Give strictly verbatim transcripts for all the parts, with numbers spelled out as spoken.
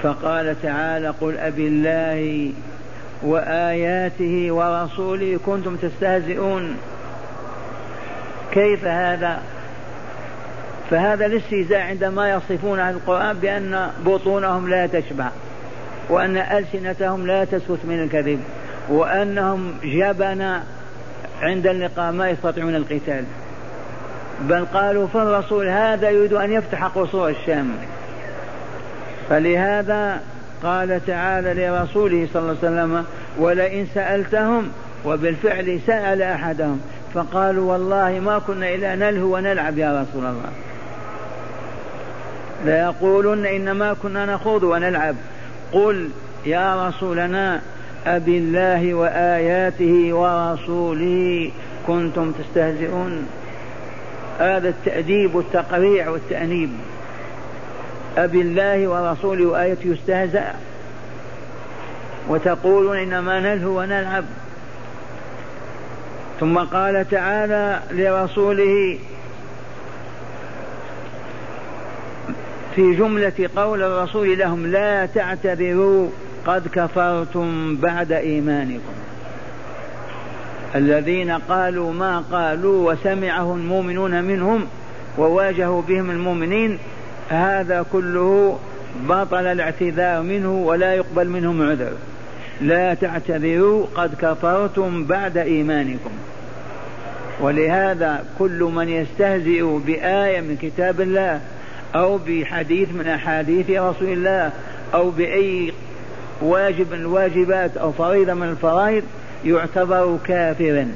فقال تعالى قل أبي الله وآياته ورسوله كنتم تستهزئون. كيف هذا؟ فهذا الاستهزاء عندما يصفون عن القرآن بأن بطونهم لا تشبع، وأن ألسنتهم لا تسكت من الكذب، وأنهم جبن عند اللقاء ما يستطيعون القتال. بل قالوا فالرسول هذا يريد أن يفتح قصور الشام. فلهذا قال تعالى لرسوله صلى الله عليه وسلم ولئن سألتهم، وبالفعل سأل أحدهم فقالوا والله ما كنا إلا نلهو ونلعب يا رسول الله. لا يقولون إنما كنا نخوض ونلعب. قل يا رسولنا أبي الله وآياته ورسوله كنتم تستهزئون. هذا التأديب والتقريع والتأنيب. أبي الله ورسوله وآياته يستهزأ وتقولون إنما نلهو ونلعب. ثم قال تعالى لرسوله في جملة قول الرسول لهم لا تعتذروا قد كفرتم بعد إيمانكم. الذين قالوا ما قالوا وسمعه المؤمنون منهم وواجهوا بهم المؤمنين هذا كله بطل الاعتذار منه ولا يقبل منهم عذر. لا تعتذروا قد كفرتم بعد إيمانكم. ولهذا كل من يستهزئ بآية من كتاب الله أو بحديث من أحاديث رسول الله أو بأي واجب من الواجبات أو فريضة من الفرائض يعتبر كافرا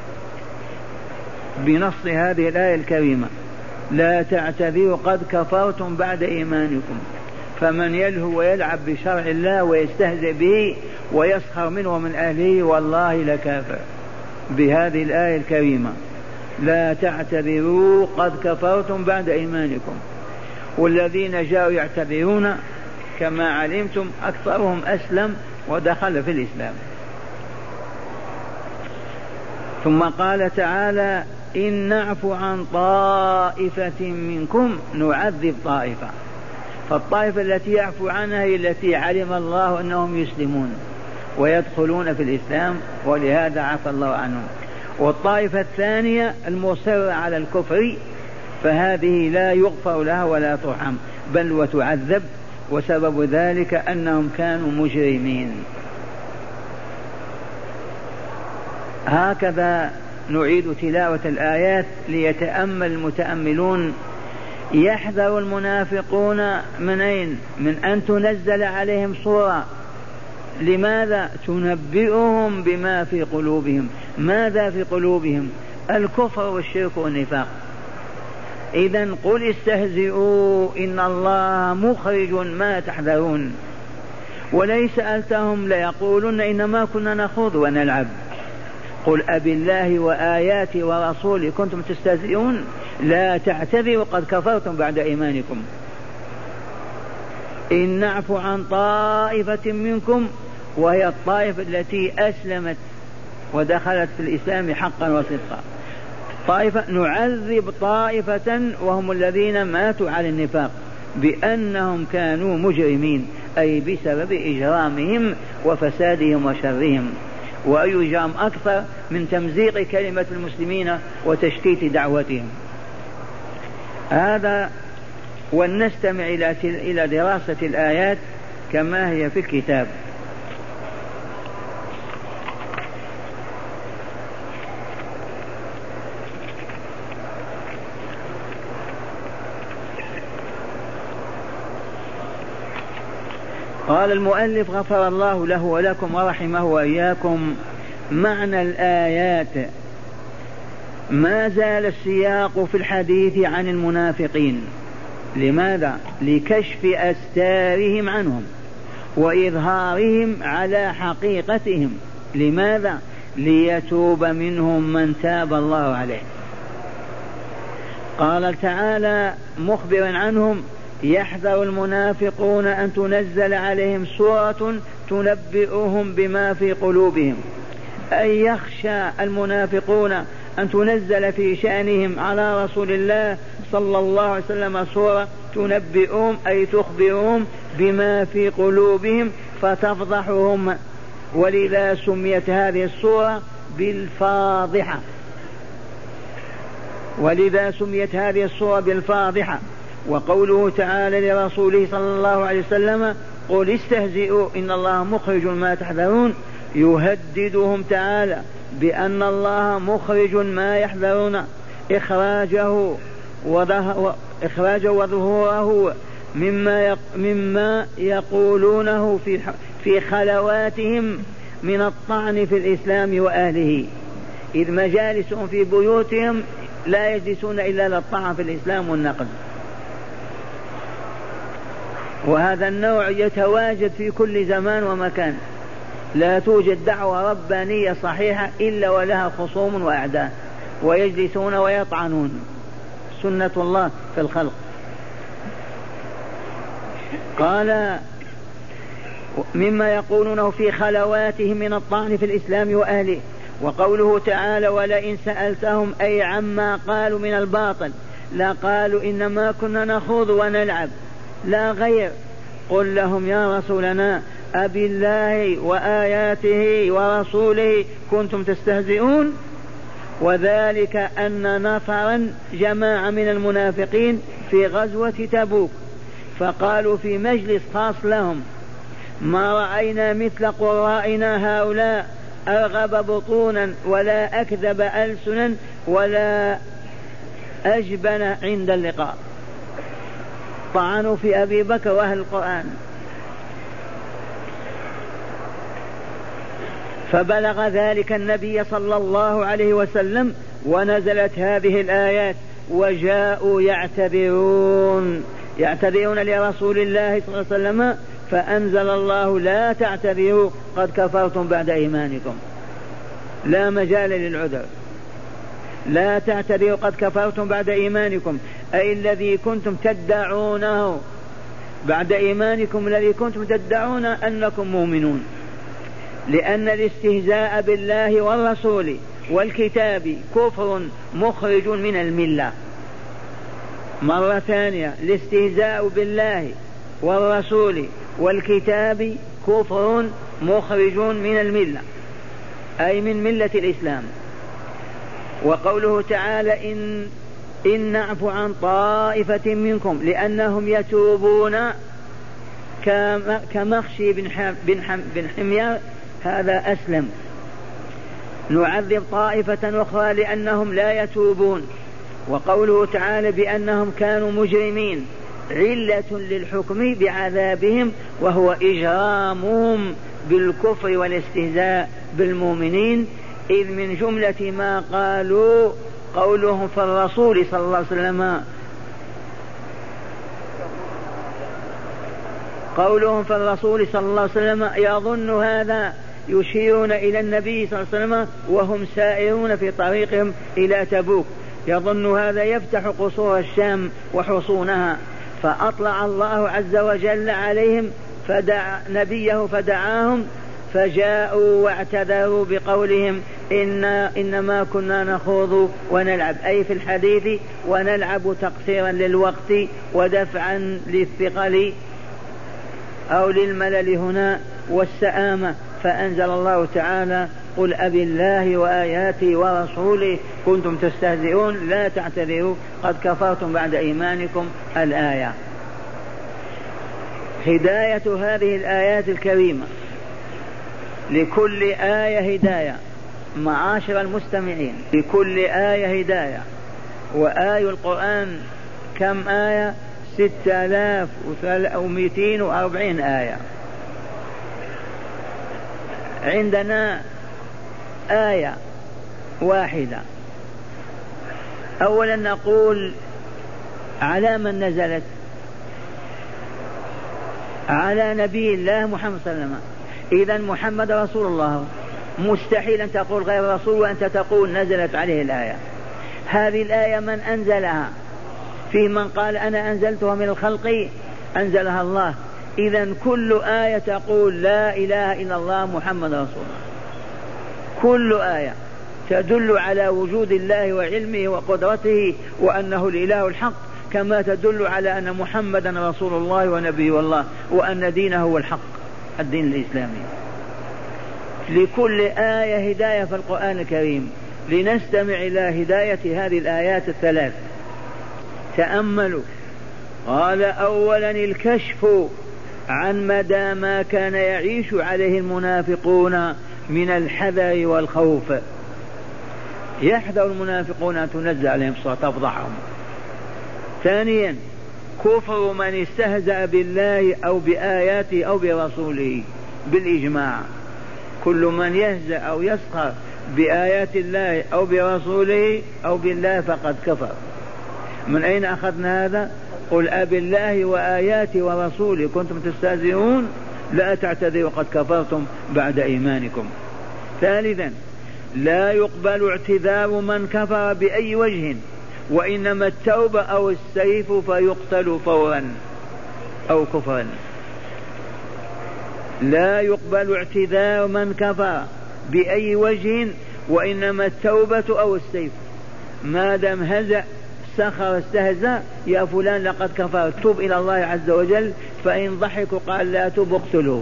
بنص هذه الآية الكريمة لا تعتذروا قد كفرتم بعد إيمانكم. فمن يلهو ويلعب بشرع الله ويستهزئ به ويسخر منه ومن أهله والله لكافر بهذه الآية الكريمة لا تعتذروا قد كفرتم بعد إيمانكم. والذين جاءوا يعتذرون كما علمتم أكثرهم أسلم ودخل في الإسلام. ثم قال تعالى إن نعفو عن طائفة منكم نعذب طائفة. فالطائفة التي يعفو عنها هي التي علم الله أنهم يسلمون ويدخلون في الإسلام ولهذا عفى الله عنهم. والطائفة الثانية المصرة على الكفر فهذه لا يغفر لها ولا ترحم بل وتعذب، وسبب ذلك أنهم كانوا مجرمين. هكذا نعيد تلاوة الآيات ليتأمل المتأملون. يحذر المنافقون من أين؟ من أن تنزل عليهم سورة. لماذا؟ تنبئهم بما في قلوبهم. ماذا في قلوبهم؟ الكفر والشرك والنفاق. إذن قل استهزئوا إن الله مخرج ما تحذرون. وليس سألتهم ليقولون إنما كنا نخوض ونلعب. قل أبي الله وآياته ورسوله كنتم تستهزئون لا تعتذروا قد كفرتم بعد إيمانكم. إن نعفو عن طائفة منكم وهي الطائفة التي أسلمت ودخلت في الإسلام حقا وصدقا. طائفة نعذب طائفة وهم الذين ماتوا على النفاق بأنهم كانوا مجرمين أي بسبب إجرامهم وفسادهم وشرهم. وأي جرم أكثر من تمزيق كلمة المسلمين وتشتيت دعوتهم. هذا ولنستمع إلى دراسة الآيات كما هي في الكتاب. قال المؤلف غفر الله له ولكم ورحمه وإياكم. معنى الآيات ما زال السياق في الحديث عن المنافقين. لماذا؟ لكشف أستارهم عنهم وإظهارهم على حقيقتهم. لماذا؟ ليتوب منهم من تاب الله عليه. قال تعالى مخبرا عنهم يحذر المنافقون أن تنزل عليهم سورة تنبئهم بما في قلوبهم. أي يخشى المنافقون أن تنزل في شأنهم على رسول الله صلى الله عليه وسلم سورة تنبئهم أي تخبرهم بما في قلوبهم فتفضحهم، ولذا سميت هذه السورة بالفاضحة، ولذا سميت هذه السورة بالفاضحة. وقوله تعالى لرسوله صلى الله عليه وسلم قل استهزئوا إن الله مخرج ما تحذرون، يهددهم تعالى بأن الله مخرج ما يحذرون إخراجه إخراجه وظهوره مما مما يقولونه في في خلواتهم من الطعن في الإسلام وأهله، إذ مجالسهم في بيوتهم لا يجلسون إلا للطعن في الإسلام والنقد. وهذا النوع يتواجد في كل زمان ومكان، لا توجد دعوة ربانية صحيحة إلا ولها خصوم وأعداء ويجلسون ويطعنون، سنة الله في الخلق. قال مما يقولونه في خلواتهم من الطعن في الإسلام وأهله. وقوله تعالى ولئن سألتهم أي عما قالوا من الباطل، لا قالوا إنما كنا نخوض ونلعب لا غير، قل لهم يا رسولنا أبي الله وآياته ورسوله كنتم تستهزئون. وذلك أن نفرا جماعة من المنافقين في غزوة تبوك فقالوا في مجلس خاص لهم ما رأينا مثل قرائنا هؤلاء أرغب بطونا ولا أكذب ألسنا ولا أجبن عند اللقاء. طعنوا في أبي بكر وأهل القرآن. فبلغ ذلك النبي صلى الله عليه وسلم ونزلت هذه الآيات وجاءوا يعتذرون يعتذرون لرسول الله صلى الله عليه وسلم، فأنزل الله لا تعتذروا قد كفرتم بعد إيمانكم، لا مجال للعذر، لا تعتذروا قد كفرتم بعد إيمانكم، أي الذي كنتم تدعونه بعد إيمانكم، الذي كنتم تدعون أنكم مؤمنون. لأن الاستهزاء بالله والرسول والكتاب كفر مخرج من الملة. مرة ثانية، الاستهزاء بالله والرسول والكتاب كفر مخرج من الملة، أي من ملة الإسلام. وقوله تعالى إن, إن نعفو عن طائفة منكم لأنهم يتوبون كمخشي بن حمير هذا أسلم، نعذب طائفة أخرى لأنهم لا يتوبون. وقوله تعالى بأنهم كانوا مجرمين علة للحكم بعذابهم وهو إجرامهم بالكفر والاستهزاء بالمؤمنين، إذ من جملة ما قالوا قولهم في الرسول صلى الله عليه وسلم قولهم في الرسول صلى الله عليه وسلم يظن هذا، يشيرون إلى النبي صلى الله عليه وسلم وهم سائرون في طريقهم إلى تبوك، يظن هذا يفتح قصور الشام وحصونها، فأطلع الله عز وجل عليهم فدعا نبيه فدعاهم فجاءوا واعتذروا بقولهم إن إنما كنا نخوض ونلعب، أي في الحديث ونلعب تقصيرا للوقت ودفعا للثقل أو للملل هنا والسآمة. فأنزل الله تعالى قل أبي الله وآياته ورسوله كنتم تستهزئون لا تعتذروا قد كفرتم بعد إيمانكم. الآية. هداية هذه الآيات الكريمة، لكل آية هداية معاشر المستمعين، لكل آية هداية. وآي القرآن كم آية؟ ستة آلاف ومئتين وأربعين آية. عندنا آية واحدة. أولا نقول على من نزلت؟ على نبي الله محمد صلى الله عليه وسلم. إذن محمد رسول الله، مستحيل أن تقول غير رسول وأنت تقول نزلت عليه الآية. هذه الآية من أنزلها؟ في من قال أنا أنزلتها من الخلق؟ أنزلها الله. إذن كل آية تقول لا إله إلا الله محمد رسول الله، كل آية. تدل على وجود الله وعلمه وقدرته وأنه الإله الحق، كما تدل على أن محمدا رسول الله ونبي الله وأن دينه هو الحق الدين الإسلامي. لكل آية هداية في القرآن الكريم، لنستمع إلى هداية هذه الآيات الثلاث. تأملوا. قال أولا الكشف عن مدى ما كان يعيش عليه المنافقون من الحذر والخوف. يحذر المنافقون أن تنزل عليهم الصورة تفضحهم. ثانيا كفر من استهزأ بالله أو بآياته أو برسوله بالإجماع، كل من يهزأ أو يسخر بآيات الله أو برسوله أو بالله فقد كفر. من أين أخذنا هذا؟ قل أبالله وآياته ورسوله كنتم تستهزئون لا تعتذروا قد كفرتم بعد إيمانكم. ثالثا لا يقبل اعتذار من كفر بأي وجه، وإنما التوبة أو السيف فيقتل فورا أو كفرا. لا يقبل اعتذار من كفر بأي وجه، وإنما التوبة أو السيف. ما دام هزأ سخر استهزأ يا فلان لقد كفر توب إلى الله عز وجل، فإن ضحكوا قال لا توب اقتلوه.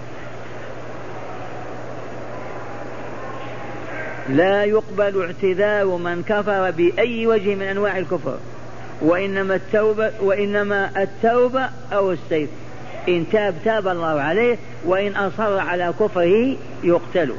لا يقبل اعتذار من كفر بأي وجه من أنواع الكفر، وإنما التوبة وإنما التوبة أو السيف. إن تاب تاب الله عليه، وإن أصر على كفره يقتل.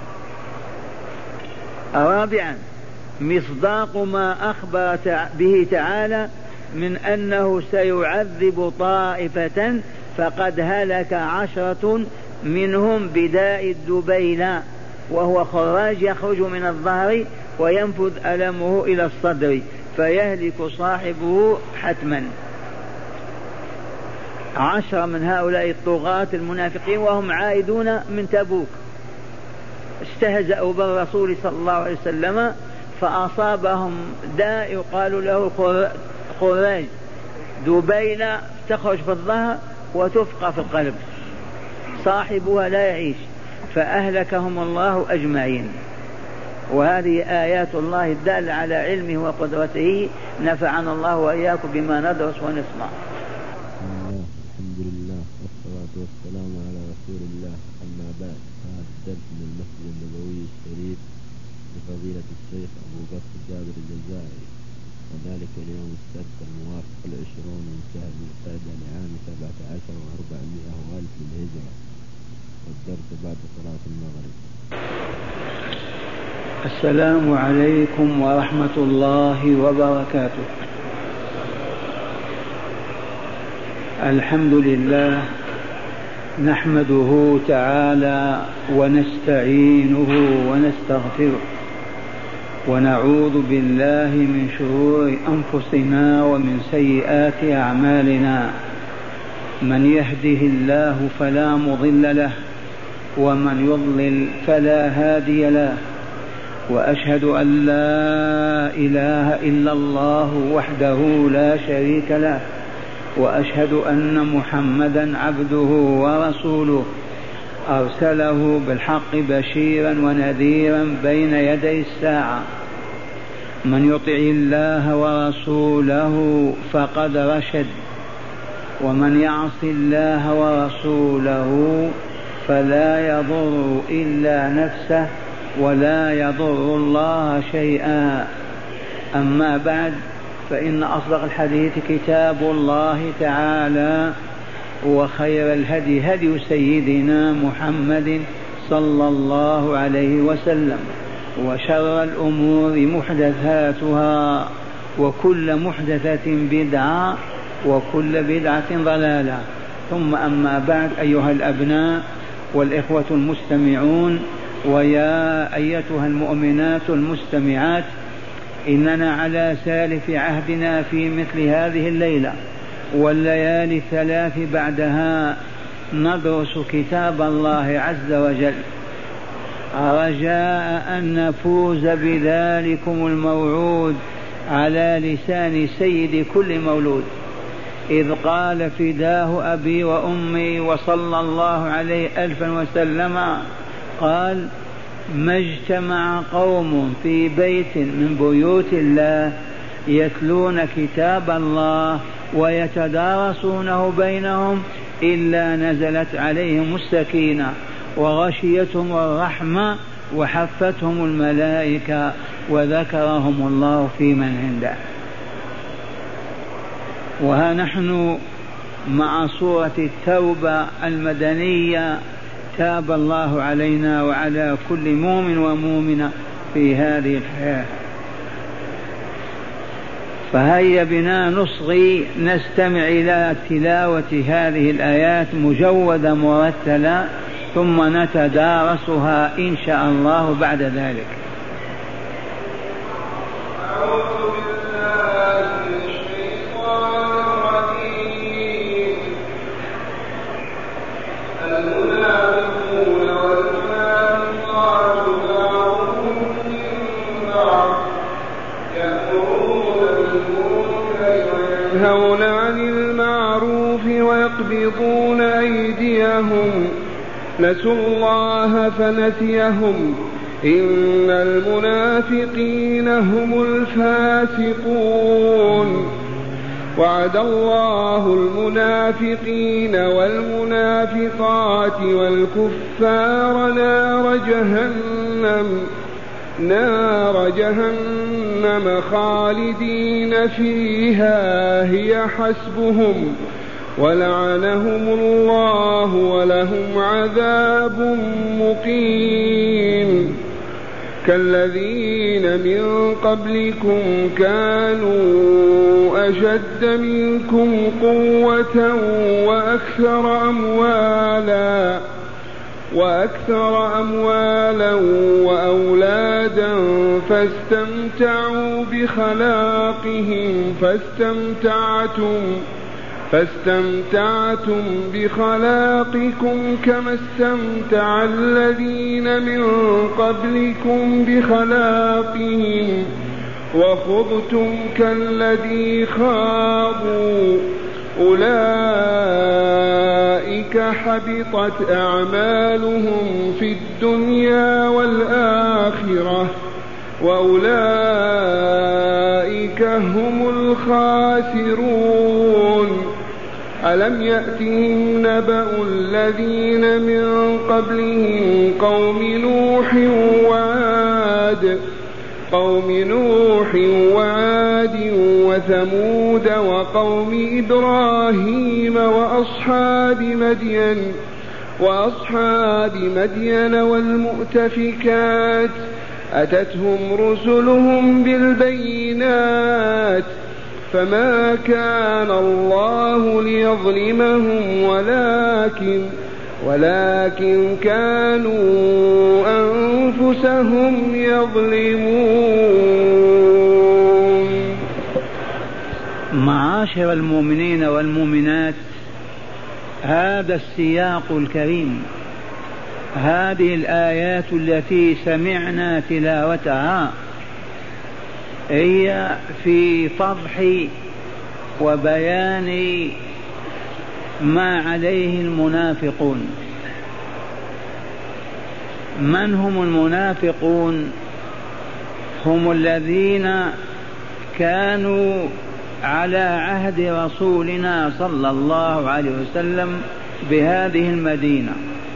رابعا مصداق ما أخبر به تعالى من أنه سيعذب طائفة فقد هلك عشرة منهم بداء الدبيلة، وهو خراج يخرج من الظهر وينفذ ألمه إلى الصدر فيهلك صاحبه حتما. عشرة من هؤلاء الطغاة المنافقين وهم عائدون من تبوك استهزأوا بالرسول صلى الله عليه وسلم، فأصابهم داء يقال له خراج دبيلة تخرج في الظهر وتفقى في القلب، صاحبها لا يعيش، فأهلكهم الله أجمعين. وهذه آيات الله الدالة على علمه وقدرته، نفعنا الله وإياكم بما ندرس ونسمع. الحمد لله والصلاة والسلام على رسول الله. أما بعد، هذا الدرس من المسجد النبوي الشريف لفضيلة الشيخ أبو بكر جابر الجزائري، وذلك اليوم السبت الموافق العشرون من شهر القعدة لعام سبعة عشر وأربعمائة وألف للهجرة، والدرس بعد صلاة المغرب. السلام عليكم ورحمة الله وبركاته. الحمد لله نحمده تعالى ونستعينه ونستغفره، ونعوذ بالله من شرور أنفسنا ومن سيئات أعمالنا. من يهده الله فلا مضل له، ومن يضلل فلا هادي له. وأشهد أن لا إله إلا الله وحده لا شريك له، وأشهد أن محمدا عبده ورسوله أرسله بالحق بشيرا ونذيرا بين يدي الساعة. من يطع الله ورسوله فقد رشد، ومن يعص الله ورسوله فلا يضر إلا نفسه ولا يضر الله شيئا. أما بعد، فإن أصدق الحديث كتاب الله تعالى، وخير الهدي هدي سيدنا محمد صلى الله عليه وسلم، وشر الأمور محدثاتها، وكل محدثة بدعة، وكل بدعة ضلالة. ثم أما بعد، أيها الأبناء والإخوة المستمعون، ويا أيتها المؤمنات المستمعات، إننا على سالف عهدنا في مثل هذه الليلة والليالي الثلاث بعدها ندرس كتاب الله عز وجل، رجاء أن نفوز بذلكم الموعود على لسان سيد كل مولود، إذ قال فداه أبي وأمي وصلى الله عليه ألفا وسلم، قال: ما اجتمع قوم في بيت من بيوت الله يتلون كتاب الله ويتدارسونه بينهم إلا نزلت عليهم السكينة وغشيتهم الرحمة وحفتهم الملائكة وذكرهم الله في من عنده. وها نحن مع سورة التوبة المدنية، تاب الله علينا وعلى كل مؤمن ومؤمنة في هذه الحياة. فهيا بنا نصغي نستمع إلى تلاوة هذه الآيات مجودة مرتلة ثم نتدارسها إن شاء الله بعد ذلك. ينهون عن المعروف ويقبضون أيديهم نسوا الله فنسيهم إن المنافقين هم الفاسقون. وعد الله المنافقين والمنافقات والكفار نار جهنم نار جهنم خالدين فيها هي حسبهم ولعنهم الله ولهم عذاب مقيم. كالذين من قبلكم كانوا أشد منكم قوة وأكثر أموالا وأكثر أموالا وأولادا فاستمتعوا بخلاقهم فاستمتعتم فاستمتعتم بخلاقكم كما استمتع الذين من قبلكم بخلاقهم وخضتم كالذي خاضوا أولئك حبطت أعمالهم في الدنيا والآخرة وأولئك هم الخاسرون. ألم يأتهم نبأ الذين من قبلهم قوم نوح وعاد قوم نوح وعاد وثمود وقوم إبراهيم وأصحاب مدين وأصحاب مدين والمؤتفكات أتتهم رسلهم بالبينات فما كان الله ليظلمهم ولكن ولكن كانوا أنفسهم يظلمون. معاشر المؤمنين والمؤمنات، هذا السياق الكريم، هذه الآيات التي سمعنا تلاوتها هي في فضح وبيان ما عليه المنافقون. من هم المنافقون؟ هم الذين كانوا على عهد رسولنا صلى الله عليه وسلم بهذه المدينة،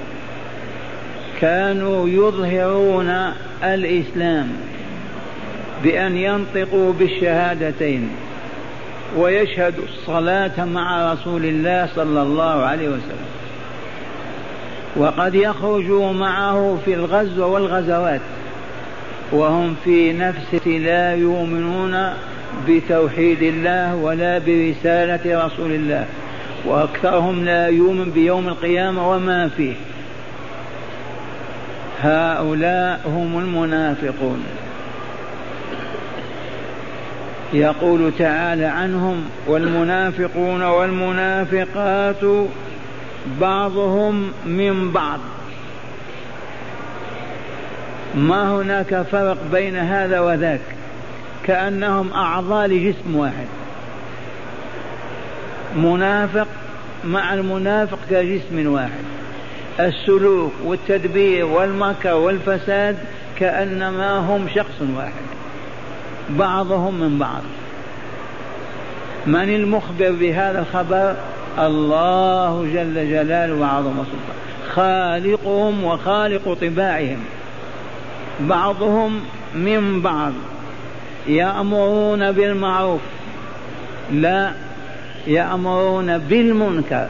كانوا يظهرون الإسلام بأن ينطقوا بالشهادتين ويشهدوا الصلاة مع رسول الله صلى الله عليه وسلم، وقد يخرجوا معه في الغزو والغزوات وهم في نفسه لا يؤمنون بتوحيد الله ولا برسالة رسول الله، وأكثرهم لا يؤمن بيوم القيامة وما فيه. هؤلاء هم المنافقون. يقول تعالى عنهم: والمنافقون والمنافقات بعضهم من بعض. ما هناك فرق بين هذا وذاك، كأنهم أعضاء لجسم واحد. منافق مع المنافق كجسم واحد، السلوك والتدبير والمكر والفساد كأنما هم شخص واحد بعضهم من بعض. من المخبر بهذا الخبر؟ الله جل جلاله وعظم سلطانه، خالقهم وخالق طباعهم، بعضهم من بعض. يأمرون بالمعروف، لا، يأمرون بالمنكر.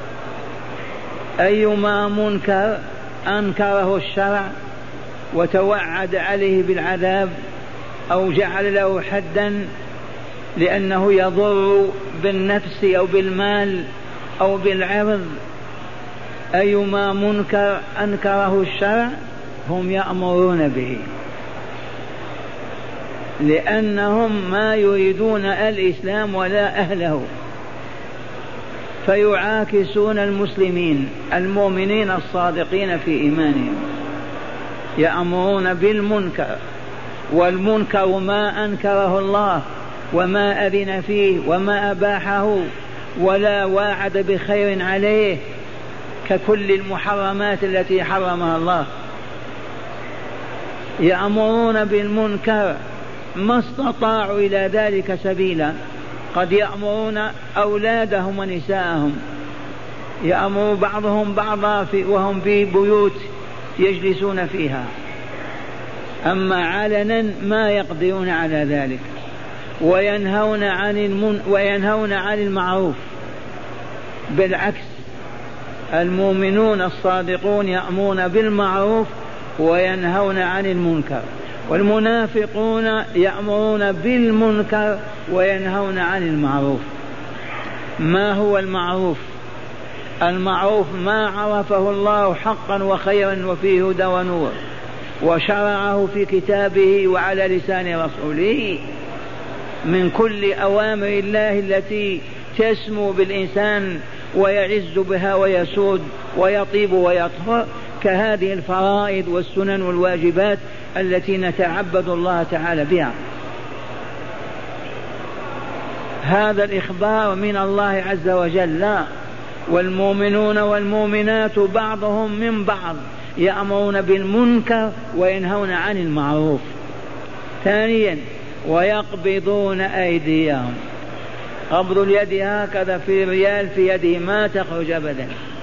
أيما منكر أنكره الشرع وتوعد عليه بالعذاب أو جعل له حدا لأنه يضر بالنفس أو بالمال أو بالعرض، أيما منكر أنكره الشرع هم يأمرون به، لأنهم ما يريدون الإسلام ولا أهله، فيعاكسون المسلمين المؤمنين الصادقين في إيمانهم. يأمرون بالمنكر، والمنكر ما أنكره الله وما أذن فيه وما أباحه ولا واعد بخير عليه، ككل المحرمات التي حرمها الله. يأمرون بالمنكر ما استطاعوا إلى ذلك سبيلا. قد يأمرون أولادهم ونساءهم، يأمر بعضهم بعضا في وهم في بيوت يجلسون فيها، أما علنا ما يقدرون على ذلك. وينهون عن المن وينهون عن المعروف. بالعكس، المؤمنون الصادقون يأمرون بالمعروف وينهون عن المنكر، والمنافقون يأمرون بالمنكر وينهون عن المعروف. ما هو المعروف؟ المعروف ما عرفه الله حقا وخيرا وفيه هدى ونور، وشرعه في كتابه وعلى لسان رسوله من كل أوامر الله التي تسمو بالإنسان ويعز بها ويسود ويطيب ويطهر، كهذه الفرائض والسنن والواجبات التي نتعبد الله تعالى بها. هذا الإخبار من الله عز وجل. والمؤمنون والمؤمنات بعضهم من بعض يأمرون بالمنكر وينهون عن المعروف. ثانيا، ويقبضون أيديهم. قبض اليد هكذا في ريال في يده ما تخرج أبدا.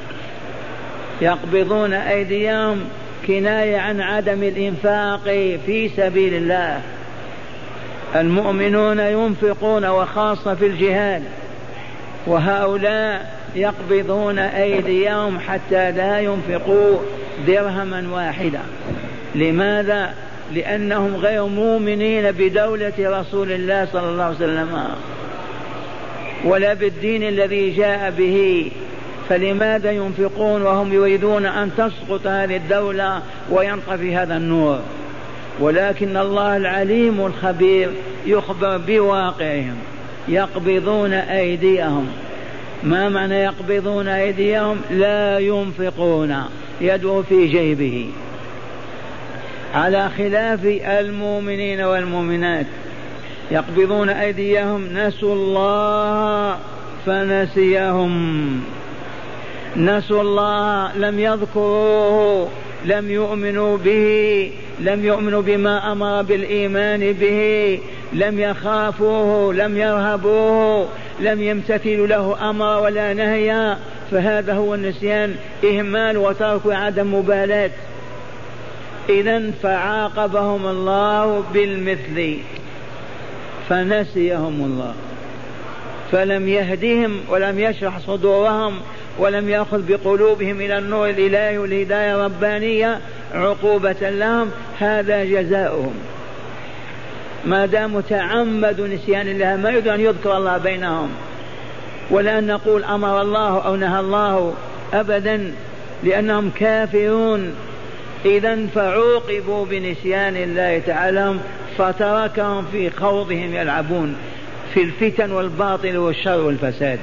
يقبضون أيديهم كناية عن عدم الإنفاق في سبيل الله. المؤمنون ينفقون وخاصة في الجهاد، وهؤلاء يقبضون أيديهم حتى لا ينفقوا درهما واحدا. لماذا؟ لأنهم غير مؤمنين بدولة رسول الله صلى الله عليه وسلم ولا بالدين الذي جاء به، فلماذا ينفقون وهم يريدون أن تسقط هذه الدولة وينطفي هذا النور؟ ولكن الله العليم الخبير يخبر بواقعهم. يقبضون أيديهم. ما معنى يقبضون أيديهم؟ لا ينفقون، يده في جيبه، على خلاف المؤمنين والمؤمنات. يقبضون أيديهم نسوا الله فنسيهم. نسوا الله، لم يذكروه، لم يؤمنوا به، لم يؤمنوا بما أمر بالإيمان به، لم يخافوه، لم يرهبوه، لم يمتثلوا له أمر ولا نهيا. فهذا هو النسيان، إهمال وترك وعدم مبالاة. إذن فعاقبهم الله بالمثل، فنسيهم الله، فلم يهدهم ولم يشرح صدورهم ولم يأخذ بقلوبهم إلى النور الإلهي والهداية الربانية عقوبة لهم. هذا جزاؤهم. ما دام تعمدوا نسيان الله ما يريد أن يذكر الله بينهم ولا أن نقول أمر الله أو نهى الله أبدا، لأنهم كافرون. إذن فعوقبوا بنسيان الله تعالى، فتركهم في خوضهم يلعبون في الفتن والباطل والشر والفساد.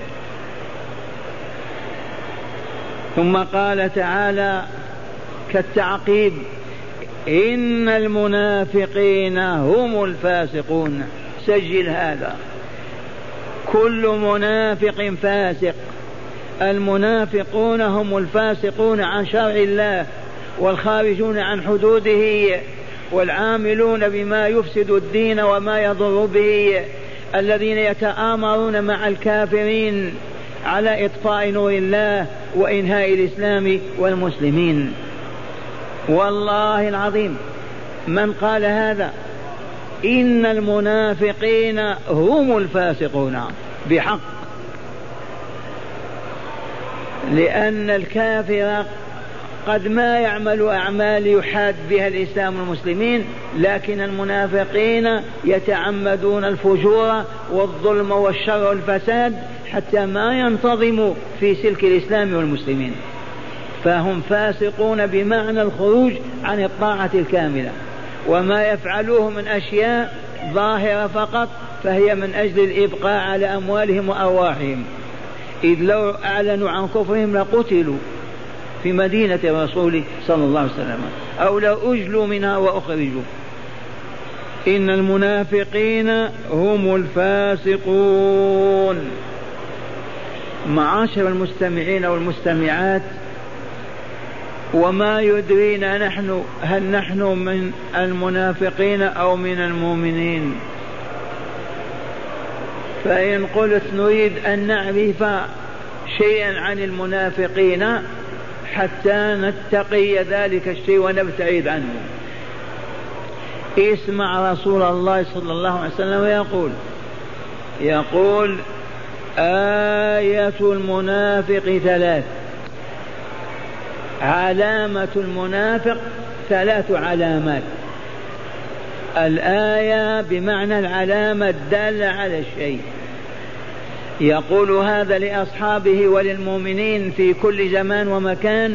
ثم قال تعالى كالتعقيب: إن المنافقين هم الفاسقون. سجل هذا، كل منافق فاسق. المنافقون هم الفاسقون عن شرع الله والخارجون عن حدوده والعاملون بما يفسد الدين وما يضر به، الذين يتآمرون مع الكافرين على إطفاء نور الله وإنهاء الإسلام والمسلمين. والله العظيم من قال هذا إن المنافقين هم الفاسقون بحق، لأن الكافر قد ما يعمل أعمال يحاد بها الإسلام والمسلمين، لكن المنافقين يتعمدون الفجور والظلم والشر والفساد حتى ما ينتظموا في سلك الإسلام والمسلمين، فهم فاسقون بمعنى الخروج عن الطاعة الكاملة، وما يفعلوه من أشياء ظاهرة فقط فهي من أجل الإبقاء على أموالهم وأرواحهم، إذ لو أعلنوا عن كفرهم لقتلوا في مدينة الرسول صلى الله عليه وسلم أو لو أجلوا منها وأخرجوا. إن المنافقين هم الفاسقون. معاشر المستمعين والمستمعات، وما يدرينا نحن هل نحن من المنافقين أو من المؤمنين؟ فإن قلت نريد أن نعرف شيئا عن المنافقين حتى نتقي ذلك الشيء ونبتعد عنه، اسمع رسول الله صلى الله عليه وسلم يقول يقول آية المنافق ثلاث، علامة المنافق ثلاث علامات. الآية بمعنى العلامة الدالة على الشيء، يقول هذا لأصحابه وللمؤمنين في كل زمان ومكان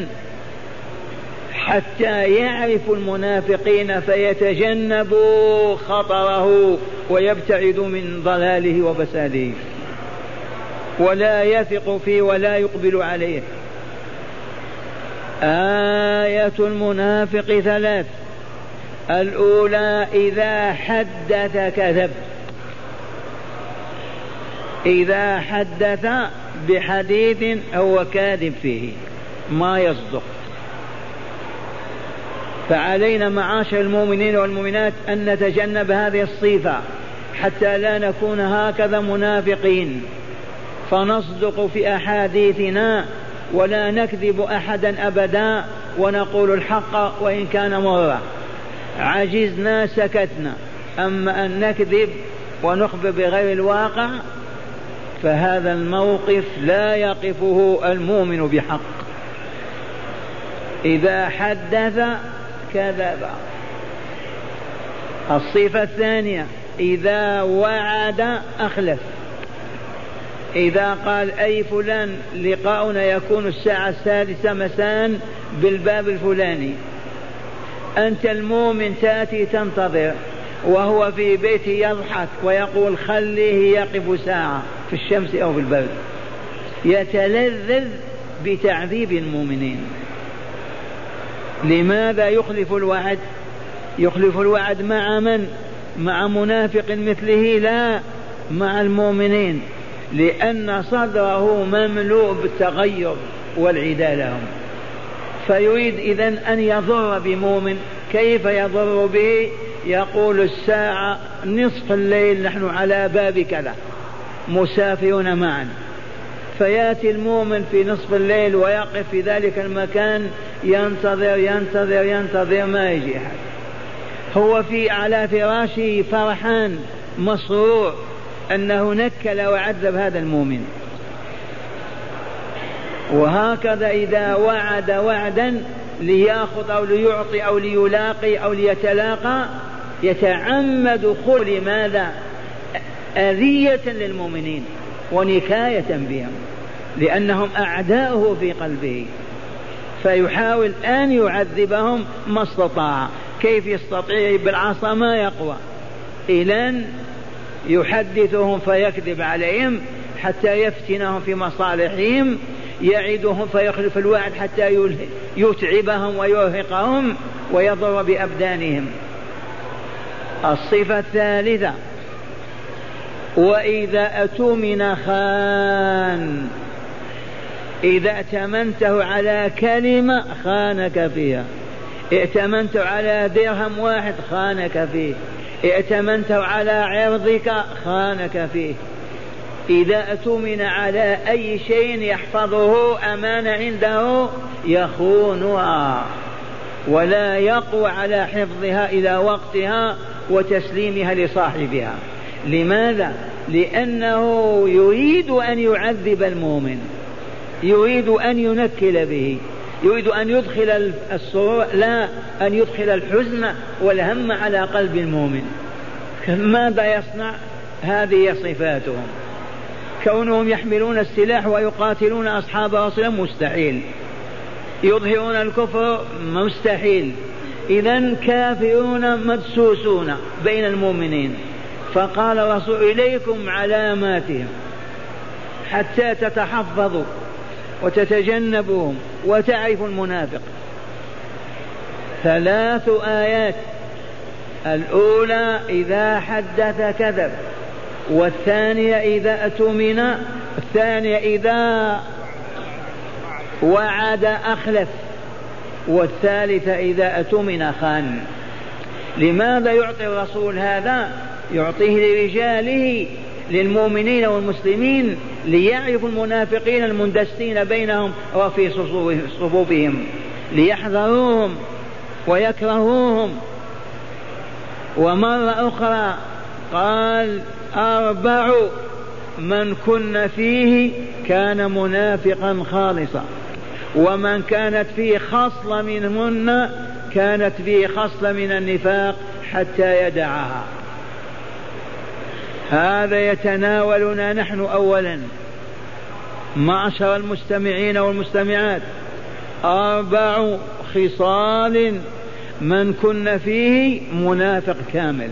حتى يعرفوا المنافقين فيتجنبوا خطره ويبتعدوا من ضلاله وفساده ولا يثق فيه ولا يقبل عليه. آية المنافق ثلاث: الأولى إذا حدث كذب، إذا حدث بحديث هو كاذب فيه ما يصدق. فعلينا معاشر المؤمنين والمؤمنات أن نتجنب هذه الصفة حتى لا نكون هكذا منافقين، فنصدق في أحاديثنا ولا نكذب أحدا أبدا ونقول الحق وإن كان مرة. عجزنا سكتنا، أما أن نكذب ونخبر بغير الواقع فهذا الموقف لا يقفه المؤمن بحق. إذا حدث كذب. الصفة الثانية إذا وعد أخلف، إذا قال أي فلان لقاؤنا يكون الساعة السادسة مساء بالباب الفلاني، أنت المؤمن تأتي تنتظر وهو في بيته يضحك ويقول خليه يقف ساعة في الشمس أو في البرد، يتلذذ بتعذيب المؤمنين. لماذا يخلف الوعد؟ يخلف الوعد مع من؟ مع منافق مثله؟ لا، مع المؤمنين، لأن صدره مملوء بالتغير والعداء لهم، فيريد إذن أن يضر بمؤمن. كيف يضر به؟ يقول الساعة نصف الليل نحن على باب كذا مسافرون معا، فيأتي المؤمن في نصف الليل ويقف في ذلك المكان ينتظر ينتظر ينتظر ما يجي أحد، هو في على فراشه فرحان مسرور أنه نكل وعذب هذا المؤمن. وهكذا إذا وعد وعدا ليأخذ أو ليعطي أو ليلاقي أو ليتلاقى يتعمد خل ماذا؟ أذية للمؤمنين ونكاية بهم، لأنهم أعداؤه في قلبه، فيحاول أن يعذبهم ما استطاع. كيف يستطيع؟ بالعصا ما يقوى، إلى يحدثهم فيكذب عليهم حتى يفتنهم في مصالحهم، يعدهم فيخلف الوعد حتى يتعبهم ويرهقهم ويضر بأبدانهم. الصفة الثالثة وإذا أتمن خان، إذا ائتمنته على كلمة خانك فيها، ائتمنته على درهم واحد خانك فيه، ائتمنته على عرضك خانك فيه. إذا اؤتمن على أي شيء يحفظه أمانة عنده يخونها ولا يقوى على حفظها إلى وقتها وتسليمها لصاحبها. لماذا؟ لأنه يريد أن يعذب المؤمن، يريد أن ينكل به، يريد أن يدخل السرور لا أن يدخل الحزن والهم على قلب المؤمن. ماذا يصنع؟ هذه صفاتهم. كونهم يحملون السلاح ويقاتلون أصحاب رسول الله مستحيل، يظهرون الكفر مستحيل. إذن كافرون مدسوسون بين المؤمنين. فقال الرسول إليكم علاماتهم حتى تتحفظوا وتتجنبوهم وتعرفوا المنافق. ثلاث آيات: الأولى إذا حدث كذب، والثانية إذا اؤتمن، الثانية إذا وعد أخلف، والثالثة إذا اؤتمن خان. لماذا يعطي الرسول هذا؟ يعطيه لرجاله للمؤمنين والمسلمين ليعرفوا المنافقين المندسين بينهم وفي صفوفهم ليحذروهم ويكرهوهم. ومرة أخرى قال: أربع من كن فيه كان منافقا خالصا، ومن كانت فيه خصلة منهن كانت فيه خصلة من النفاق حتى يدعها. هذا يتناولنا نحن أولا معشر المستمعين والمستمعات. أربع خصال من كن فيه منافق كامل.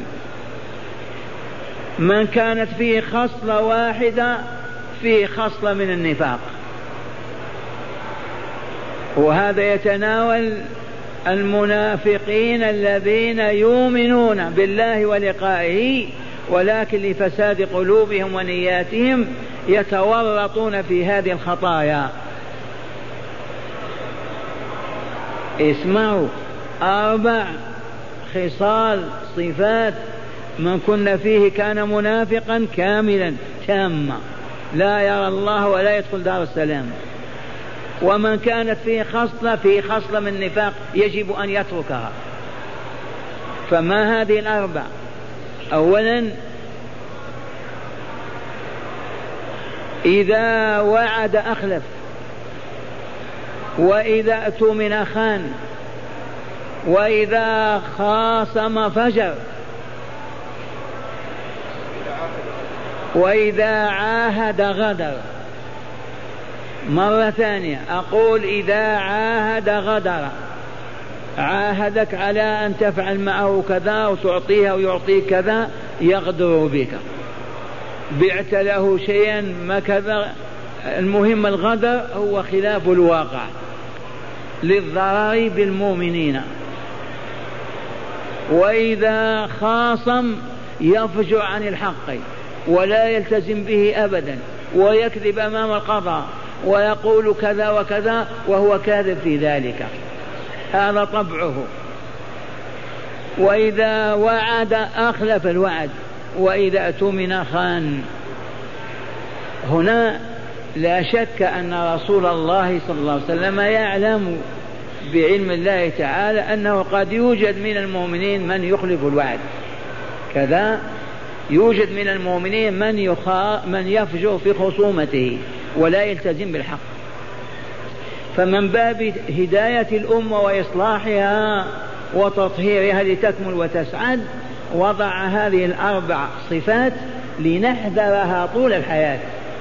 من كانت فيه خصلة واحدة فيه خصلة من النفاق. وهذا يتناول المنافقين الذين يؤمنون بالله ولقائه ولكن لفساد قلوبهم ونياتهم يتورطون في هذه الخطايا. اسمعوا: أربع خصال صفات من كن فيه كان منافقا كاملا تاما لا يرى الله ولا يدخل دار السلام. ومن كانت فيه خصلة فيه خصلة من النفاق يجب أن يتركها. فما هذه الأربع؟ أولا إذا وعد أخلف، وإذا اؤتمن خان، وإذا خاصم فجر، وإذا عاهد غدر. مرة ثانية أقول: إذا عاهد غدر، عاهدك على أن تفعل معه كذا وتعطيها ويعطيك كذا، يغدر بك، بعت له شيئا ما كذا. المهم الغدر هو خلاف الواقع للضرر بالمؤمنين. وإذا خاصم يفجع عن الحق ولا يلتزم به أبدا ويكذب أمام القضاء ويقول كذا وكذا وهو كاذب في ذلك، هذا طبعه. وإذا وعد أخلف الوعد، وإذا اؤتمن خان. هنا لا شك أن رسول الله صلى الله عليه وسلم يعلم بعلم الله تعالى أنه قد يوجد من المؤمنين من يخلف الوعد، كذا يوجد من المؤمنين من, يخا من يفجر في خصومته ولا يلتزم بالحق. فمن باب هداية الأمة وإصلاحها وتطهيرها لتكمل وتسعد وضع هذه الأربع صفات لنحذرها طول الحياة.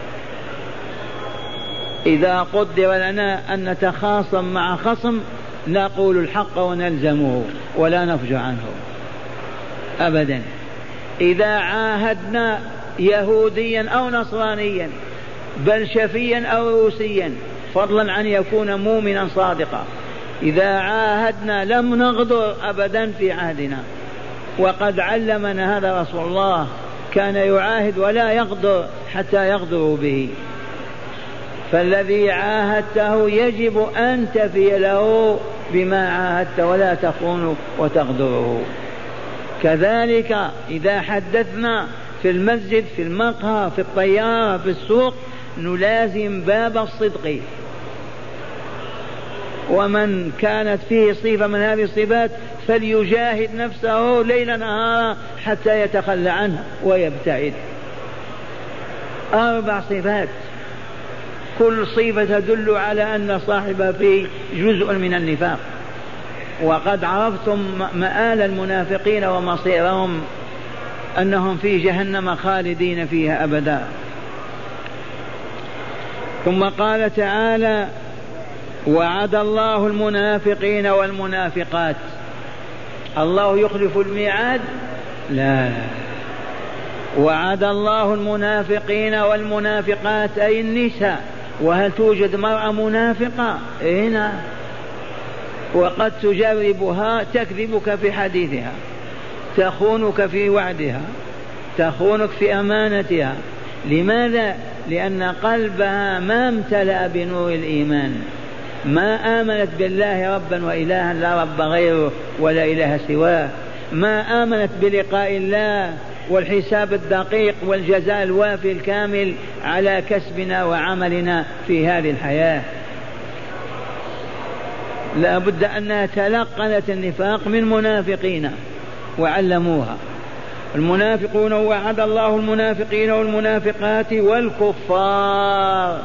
إذا قدر لنا أن نتخاصم مع خصم نقول الحق ونلزمه ولا نفجع عنه أبدا. إذا عاهدنا يهوديا أو نصرانيا بل شفيا أو روسيا فضلا عن يكون مؤمنا صادقا، إذا عاهدنا لم نغدر أبدا في عهدنا. وقد علمنا هذا رسول الله، كان يعاهد ولا يغدر حتى يغدروا به. فالذي عاهدته يجب أن تفي له بما عاهدت ولا تخونه وتغدره. كذلك إذا حدثنا في المسجد، في المقهى، في الطيارة، في السوق، نلازم باب الصدق، ومن كانت فيه صفة من هذه الصفات فليجاهد نفسه ليلا نهارا حتى يتخلى عنها ويبتعد. أربع صفات كل صفة تدل على أن صاحبها فيه جزء من النفاق، وقد عرفتم مآل المنافقين ومصيرهم أنهم في جهنم خالدين فيها أبدا. ثم قال تعالى: وعد الله المنافقين والمنافقات. الله يخلف الميعاد؟ لا. وعد الله المنافقين والمنافقات أي النساء. وهل توجد مرأة منافقة؟ هنا وقد تجربها تكذبك في حديثها، تخونك في وعدها، تخونك في أمانتها. لماذا؟ لأن قلبها ما امتلأ بنور الإيمان، ما آمنت بالله ربا وإلها لا رب غيره ولا إله سواه، ما آمنت بلقاء الله والحساب الدقيق والجزاء الوافي الكامل على كسبنا وعملنا في هذه الحياة. لا بد أنها تلقنت النفاق من منافقين وعلموها. المنافقون وعد الله المنافقين والمنافقات والكفار.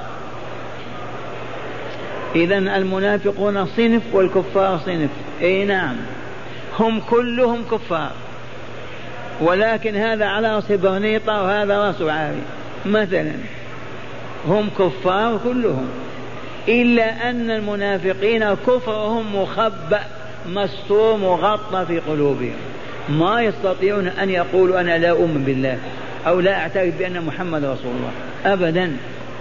إذن المنافقون صنف والكفار صنف. أي نعم، هم كلهم كفار، ولكن هذا على رأس برنيطة وهذا رأس عاري مثلا. هم كفار كلهم، إلا أن المنافقين كفرهم مخبأ مستور مغطى في قلوبهم، ما يستطيعون أن يقولوا أنا لا أؤمن بالله أو لا أعترف بأن محمد رسول الله أبدا.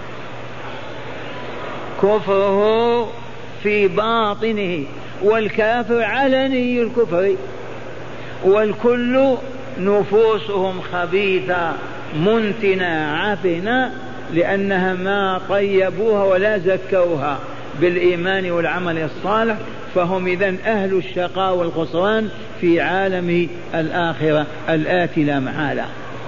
كفره في باطنه، والكافر علني الكفر، والكل نفوسهم خبيثة منتنة عفنة، لأنها ما طيبوها ولا زكوها بالإيمان والعمل الصالح، فهم إذن أهل الشقاء والخسران في عالم الآخرة الآتي لا محالة.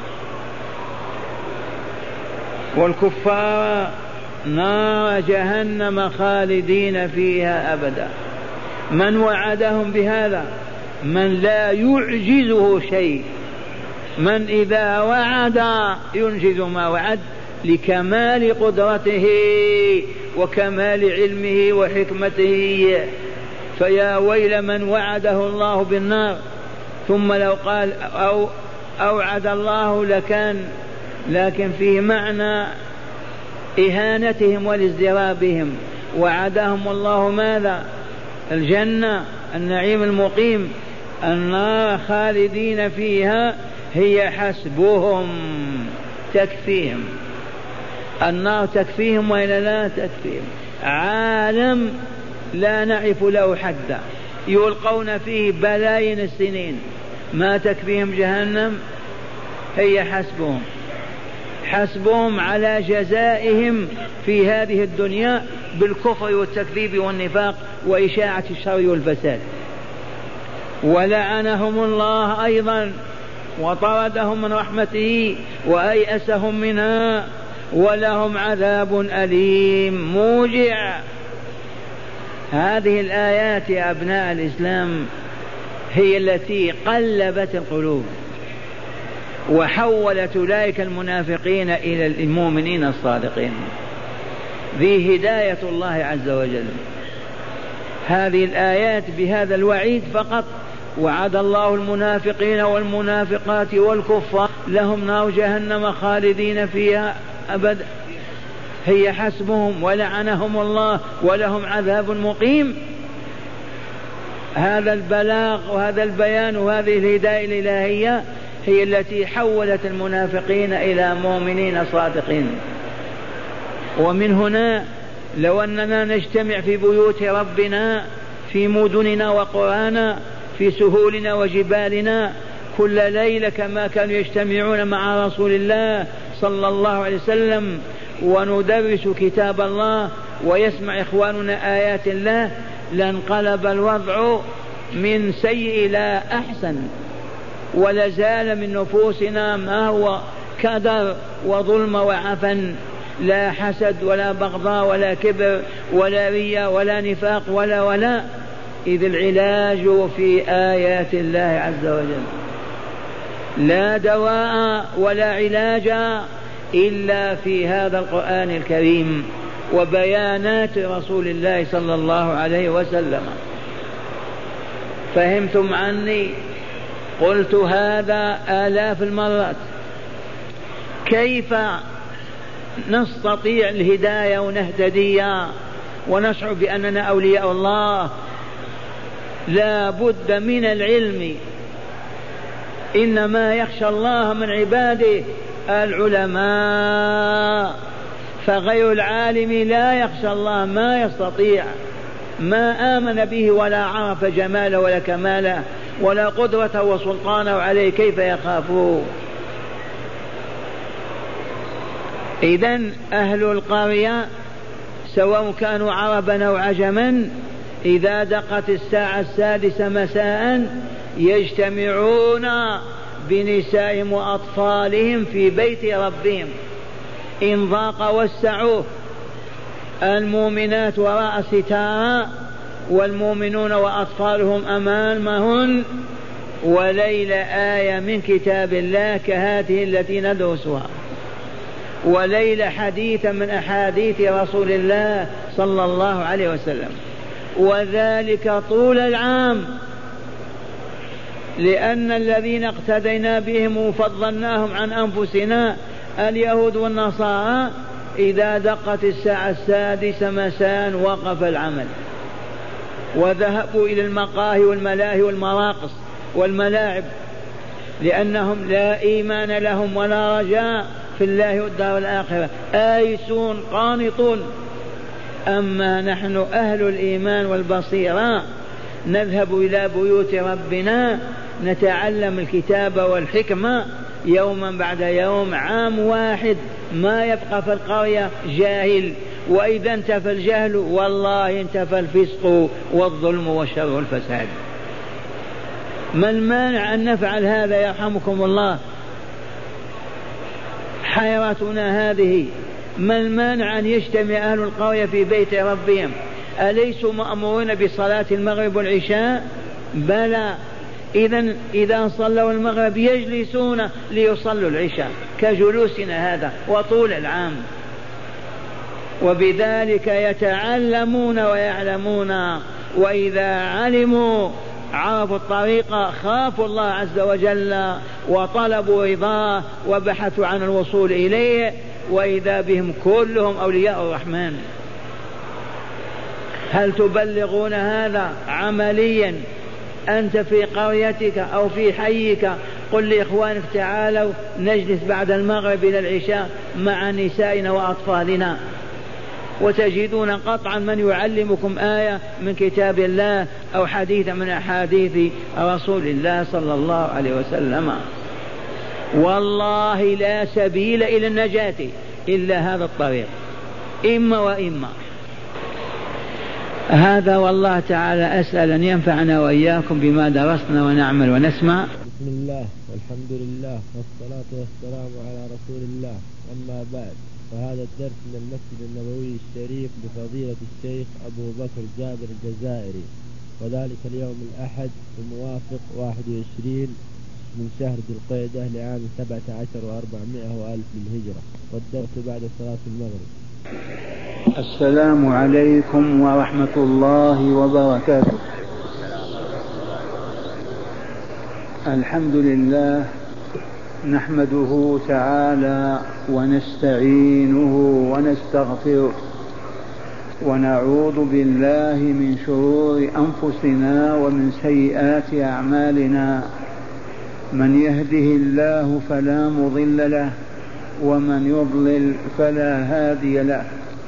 والكفار نار جهنم خالدين فيها أبدا. من وعدهم بهذا؟ من لا يعجزه شيء، من إذا وعد ينجز ما وعد لكمال قدرته وكمال علمه وحكمته. فيا ويل من وعده الله بالنار ثم لو قال أو أوعد الله لكان، لكن فيه معنى إهانتهم والازدراء بهم. وعدهم الله ماذا؟ الجنة، النعيم المقيم. النار خالدين فيها هي حسبهم، تكفيهم. النار تكفيهم وإلا لا تكفيهم؟ عالم لا نعرف له حدا يلقون فيه بلايين السنين، ما تكفيهم جهنم؟ هي حسبهم. حسبهم على جزائهم في هذه الدنيا بالكفر والتكذيب والنفاق وإشاعة الشر والفساد. ولعنهم الله أيضا وطردهم من رحمته وأيأسهم منها، ولهم عذاب أليم موجع. هذه الآيات يا أبناء الإسلام هي التي قلبت القلوب وحولت أولئك المنافقين إلى المؤمنين الصادقين. ذي هداية الله عز وجل. هذه الآيات بهذا الوعيد فقط. وعد الله المنافقين والمنافقات والكفار لهم نار جهنم خالدين فيها أبدا هي حسبهم، ولعنهم الله ولهم عذاب مقيم. هذا البلاغ وهذا البيان وهذه الهداية الإلهية هي التي حولت المنافقين إلى مؤمنين صادقين. ومن هنا لو أننا نجتمع في بيوت ربنا، في مدننا وقرانا، في سهولنا وجبالنا كل ليلة كما كانوا يجتمعون مع رسول الله صلى الله عليه وسلم وندرس كتاب الله ويسمع إخواننا آيات الله لانقلب الوضع من سيء إلى أحسن، ولازال من نفوسنا ما هو كدر وظلم وعفن، لا حسد ولا بغضاء ولا كبر ولا رياء ولا نفاق ولا ولا إذ العلاج في آيات الله عز وجل. لا دواء ولا علاج إلا في هذا القرآن الكريم وبيانات رسول الله صلى الله عليه وسلم. فهمتم عني؟ قلت هذا آلاف المرات. كيف نستطيع الهداية ونهتدي ونشعر بأننا أولياء الله؟ لا بد من العلم. إنما يخشى الله من عباده العلماء، فغير العالم لا يخشى الله، ما يستطيع، ما آمن به ولا عرف جماله ولا كماله ولا قدرته وسلطانه عليه، كيف يخافه؟ إذن أهل القرية سواء كانوا عربا أو عجما إذا دقت الساعة السادسة مساء يجتمعون بنسائهم وأطفالهم في بيت ربهم، إن ضاق وسعوه، المؤمنات وراء ستارا والمؤمنون وأطفالهم أمامهن، وليل آية من كتاب الله كهذه التي ندرسها، وليل حديثا من أحاديث رسول الله صلى الله عليه وسلم، وذلك طول العام، لأن الذين اقتدينا بهم وفضلناهم عن أنفسنا اليهود والنصارى إذا دقت الساعة السادسة مساء وقف العمل وذهبوا إلى المقاهي والملاهي والمراقص والملاعب، لأنهم لا إيمان لهم ولا رجاء في الله والدار الآخرة، آيسون قانطون. أما نحن أهل الإيمان والبصيرة نذهب إلى بيوت ربنا نتعلم الكتاب والحكمة يوما بعد يوم، عام واحد ما يبقى في القرية جاهل، وإذا انتفى الجهل والله انتفى الفسق والظلم والشر والفساد. ما المانع أن نفعل هذا يرحمكم الله؟ حيرتنا هذه. ما المانع أن يجتمع أهل القرية في بيت ربهم؟ أليسوا مأمورون بصلاة المغرب والعشاء؟ بلى. إذن إذا صلوا المغرب يجلسون ليصلوا العشاء كجلوسنا هذا وطول العام، وبذلك يتعلمون ويعلمون، وإذا علموا عرفوا الطريق خافوا الله عز وجل وطلبوا رضاه وبحثوا عن الوصول إليه، وإذا بهم كلهم أولياء الرحمن. هل تبلغون هذا عمليا؟ أنت في قريتك أو في حيك قل لإخوانك تعالوا نجلس بعد المغرب إلى العشاء مع نسائنا وأطفالنا، وتجدون قطعا من يعلمكم آية من كتاب الله أو حديث من أحاديث رسول الله صلى الله عليه وسلم. والله لا سبيل إلى النجاة إلا هذا الطريق، إما وإما. هذا والله تعالى أسأل أن ينفعنا وإياكم بما درسنا ونعمل ونسمع. بسم الله والحمد لله والصلاة والسلام على رسول الله، أما بعد، فهذا الدرس من المسجد النبوي الشريف لفضيلة الشيخ أبو بكر جابر الجزائري، وذلك اليوم الأحد الموافق واحد وعشرين من شهر ذي القعدة لعام سبعة عشر وأربعمائة وألف للهجرة، والدرس بعد صلاة المغرب. السلام عليكم ورحمة الله وبركاته. الحمد لله نحمده تعالى ونستعينه ونستغفره، ونعوذ بالله من شرور أنفسنا ومن سيئات أعمالنا. من يهده الله فلا مضل له، ومن يضلل فلا هادي له،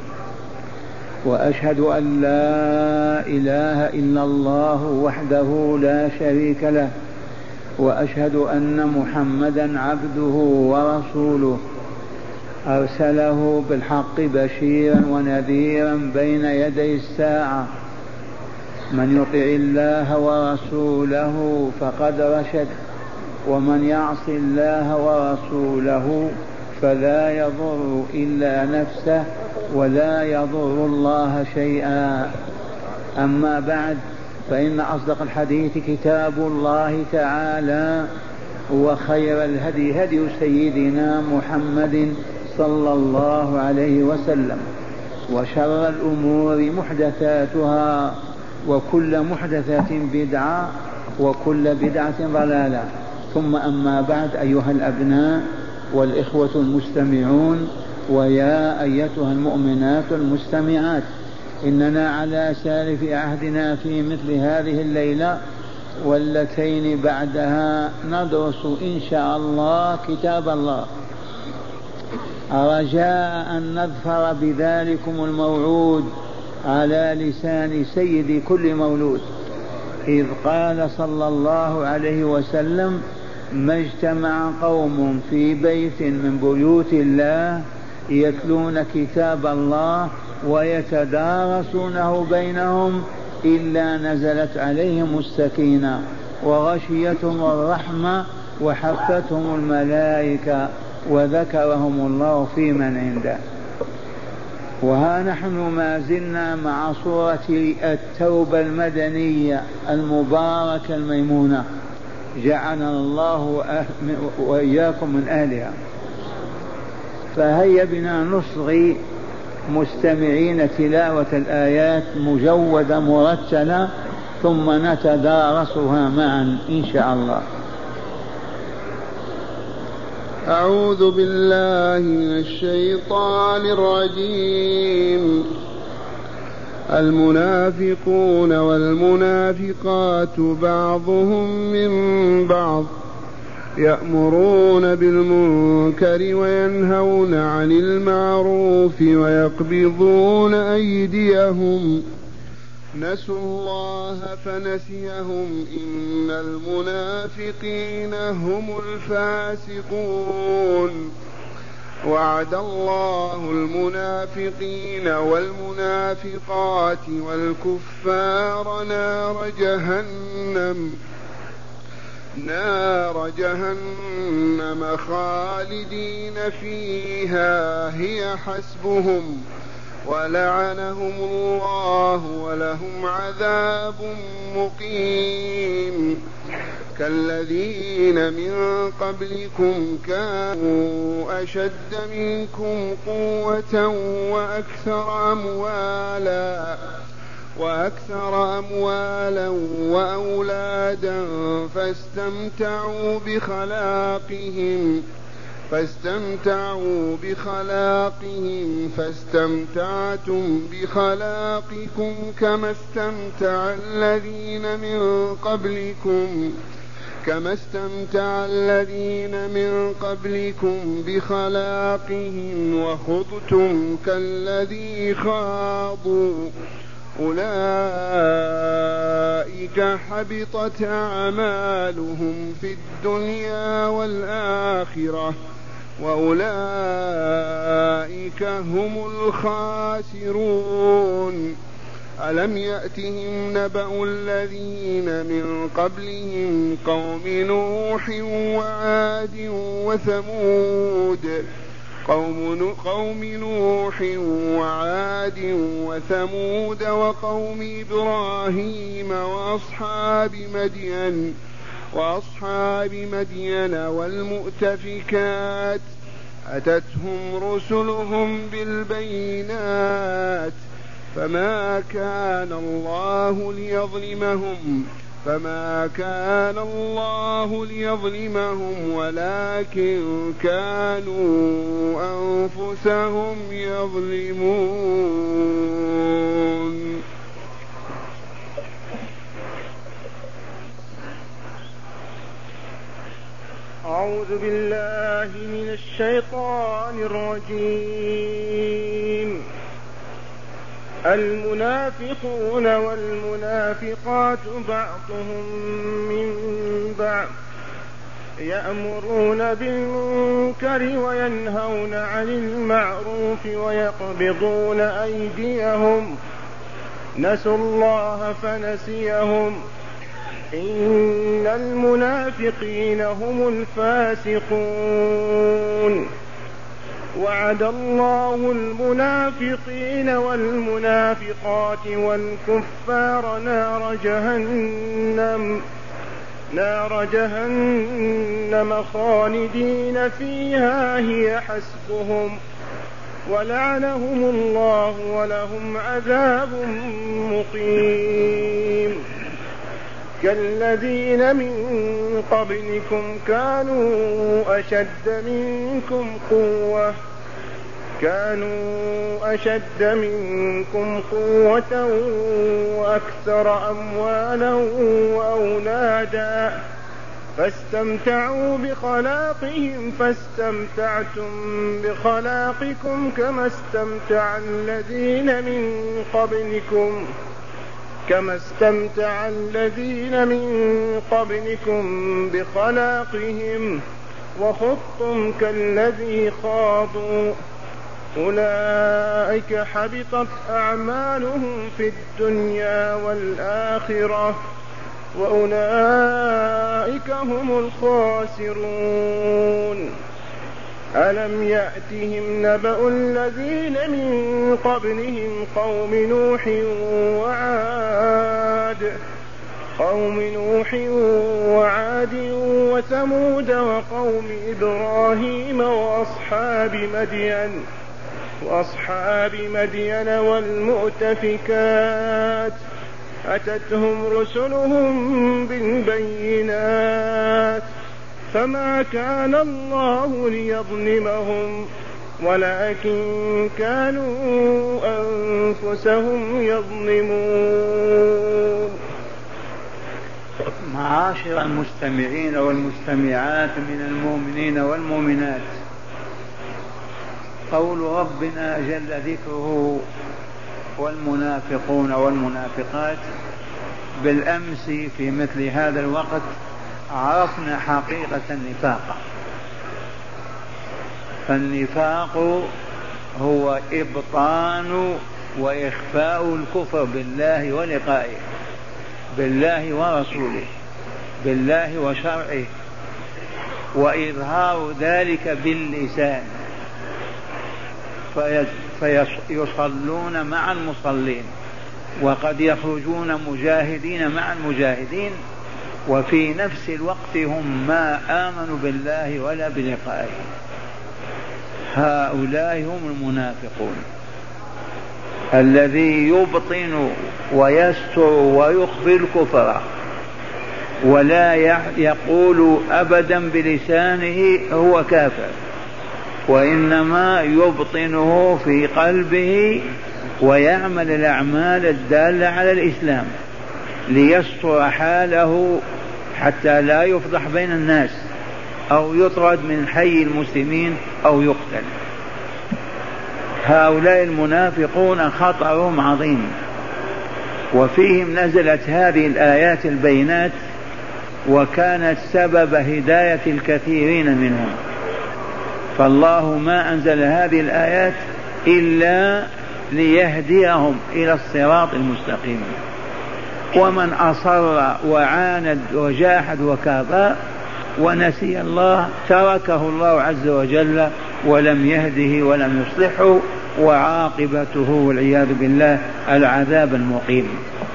وأشهد أن لا إله إلا الله وحده لا شريك له، وأشهد أن محمدا عبده ورسوله. أرسله بالحق بشيرا ونذيرا بين يدي الساعة. من يطع الله ورسوله فقد رشد، ومن يعص الله ورسوله فلا يضر إلا نفسه ولا يضر الله شيئا. أما بعد، فإن أصدق الحديث كتاب الله تعالى، وخير الهدي هدي سيدنا محمد صلى الله عليه وسلم، وشر الأمور محدثاتها، وكل محدثة بدعة، وكل بدعة ضلالة. ثم أما بعد، أيها الأبناء والإخوة المستمعون، ويا أيتها المؤمنات المستمعات، إننا على سالف عهدنا في مثل هذه الليلة والتين بعدها ندرس إن شاء الله كتاب الله، رجاء أن نظفر بذلكم الموعود على لسان سيد كل مولود، إذ قال صلى الله عليه وسلم: ما اجتمع قوم في بيت من بيوت الله يتلون كتاب الله ويتدارسونه بينهم إلا نزلت عليهم السكينة وغشيتهم الرحمة وحفتهم الملائكة وذكرهم الله في من عنده. وها نحن ما زلنا مع سورة التوبة المدنية المباركة الميمونة، جعلنا الله وإياكم من أهلها. فهيا بنا نصغي مستمعين تلاوة الآيات مجودة مرتلة، ثم نتدارسها معا إن شاء الله. أعوذ بالله من الشيطان الرجيم. المنافقون والمنافقات بعضهم من بعض يأمرون بالمنكر وينهون عن المعروف ويقبضون أيديهم نسوا الله فنسيهم إن المنافقين هم الفاسقون. وعد الله المنافقين والمنافقات والكفار نار جهنم نار جهنم خالدين فيها هي حسبهم ولعنهم الله ولهم عذاب مقيم. كالذين من قبلكم كانوا أشد منكم قوة وأكثر أموالا وأكثر أموالا وأولادا فاستمتعوا بخلاقهم فاستمتعوا بخلاقهم فاستمتعتم بخلاقكم كما استمتع الذين من قبلكم كما استمتع الذين من قبلكم بخلاقهم وخضتم كالذي خاضوا أولئك حبطت أعمالهم في الدنيا والآخرة وأولئك هم الخاسرون. ألم يأتهم نبأ الذين من قبلهم قوم نوح وعاد وثمود قوم, قوم نوح وعاد وثمود وقوم إبراهيم وأصحاب مدين وأصحاب مدين والمؤتفكات أتتهم رسلهم بالبينات فما كان الله ليظلمهم فما كان الله ليظلمهم ولكن كانوا أنفسهم يظلمون. أعوذ بالله من الشيطان الرجيم. المنافقون والمنافقات بعضهم من بعض يأمرون بالمنكر وينهون عن المعروف ويقبضون أيديهم نسوا الله فنسيهم إن المنافقين هم الفاسقون وعد الله المنافقين والمنافقات والكفار نار جهنم نار جهنم خالدين فيها هي حسبهم ولعنهم الله ولهم عذاب مقيم كالذين من قبلكم كانوا أشد منكم قوة كانوا أشد منكم قوة وأكثر أموالا وأولادا فاستمتعوا بخلاقهم فاستمتعتم بخلاقكم كما استمتع الذين من قبلكم كما استمتع الذين من قبلكم بخلاقهم وخضتم كالذي خاضوا أولئك حبطت أعمالهم في الدنيا والآخرة وأولئك هم الخاسرون ألم يأتهم نبأ الذين من قبلهم قوم نوح وعاد قوم نوح وعاد وثمود وقوم إبراهيم وأصحاب مدين وأصحاب مدين والمؤتفكات أتتهم رسلهم بالبينات فما كان الله ليظلمهم ولكن كانوا أنفسهم يظلمون. معاشر المستمعين والمستمعات من المؤمنين والمؤمنات، قول ربنا جل ذكره والمنافقون والمنافقات، بالأمس في مثل هذا الوقت عرفنا حقيقة النفاق. فالنفاق هو إبطان وإخفاء الكفر بالله ولقائه، بالله ورسوله، بالله وشرعه، وإظهار ذلك باللسان، فيصلون مع المصلين وقد يخرجون مجاهدين مع المجاهدين، وفي نفس الوقت هم ما آمنوا بالله ولا بلقائه. هؤلاء هم المنافقون، الذي يبطن ويستر ويخفي الكفر ولا يقول أبدا بلسانه هو كافر، وإنما يبطنه في قلبه ويعمل الأعمال الدالة على الإسلام ليستر حاله حتى لا يفضح بين الناس أو يطرد من حي المسلمين أو يقتل. هؤلاء المنافقون خطرهم عظيم، وفيهم نزلت هذه الآيات البينات، وكانت سبب هداية الكثيرين منهم. فالله ما أنزل هذه الآيات إلا ليهديهم إلى الصراط المستقيم. ومن أصر وعاند وجاحد وكابر ونسي الله تركه الله عز وجل ولم يهده ولم يصلحه، وعاقبته والعياذ بالله العذاب المقيم.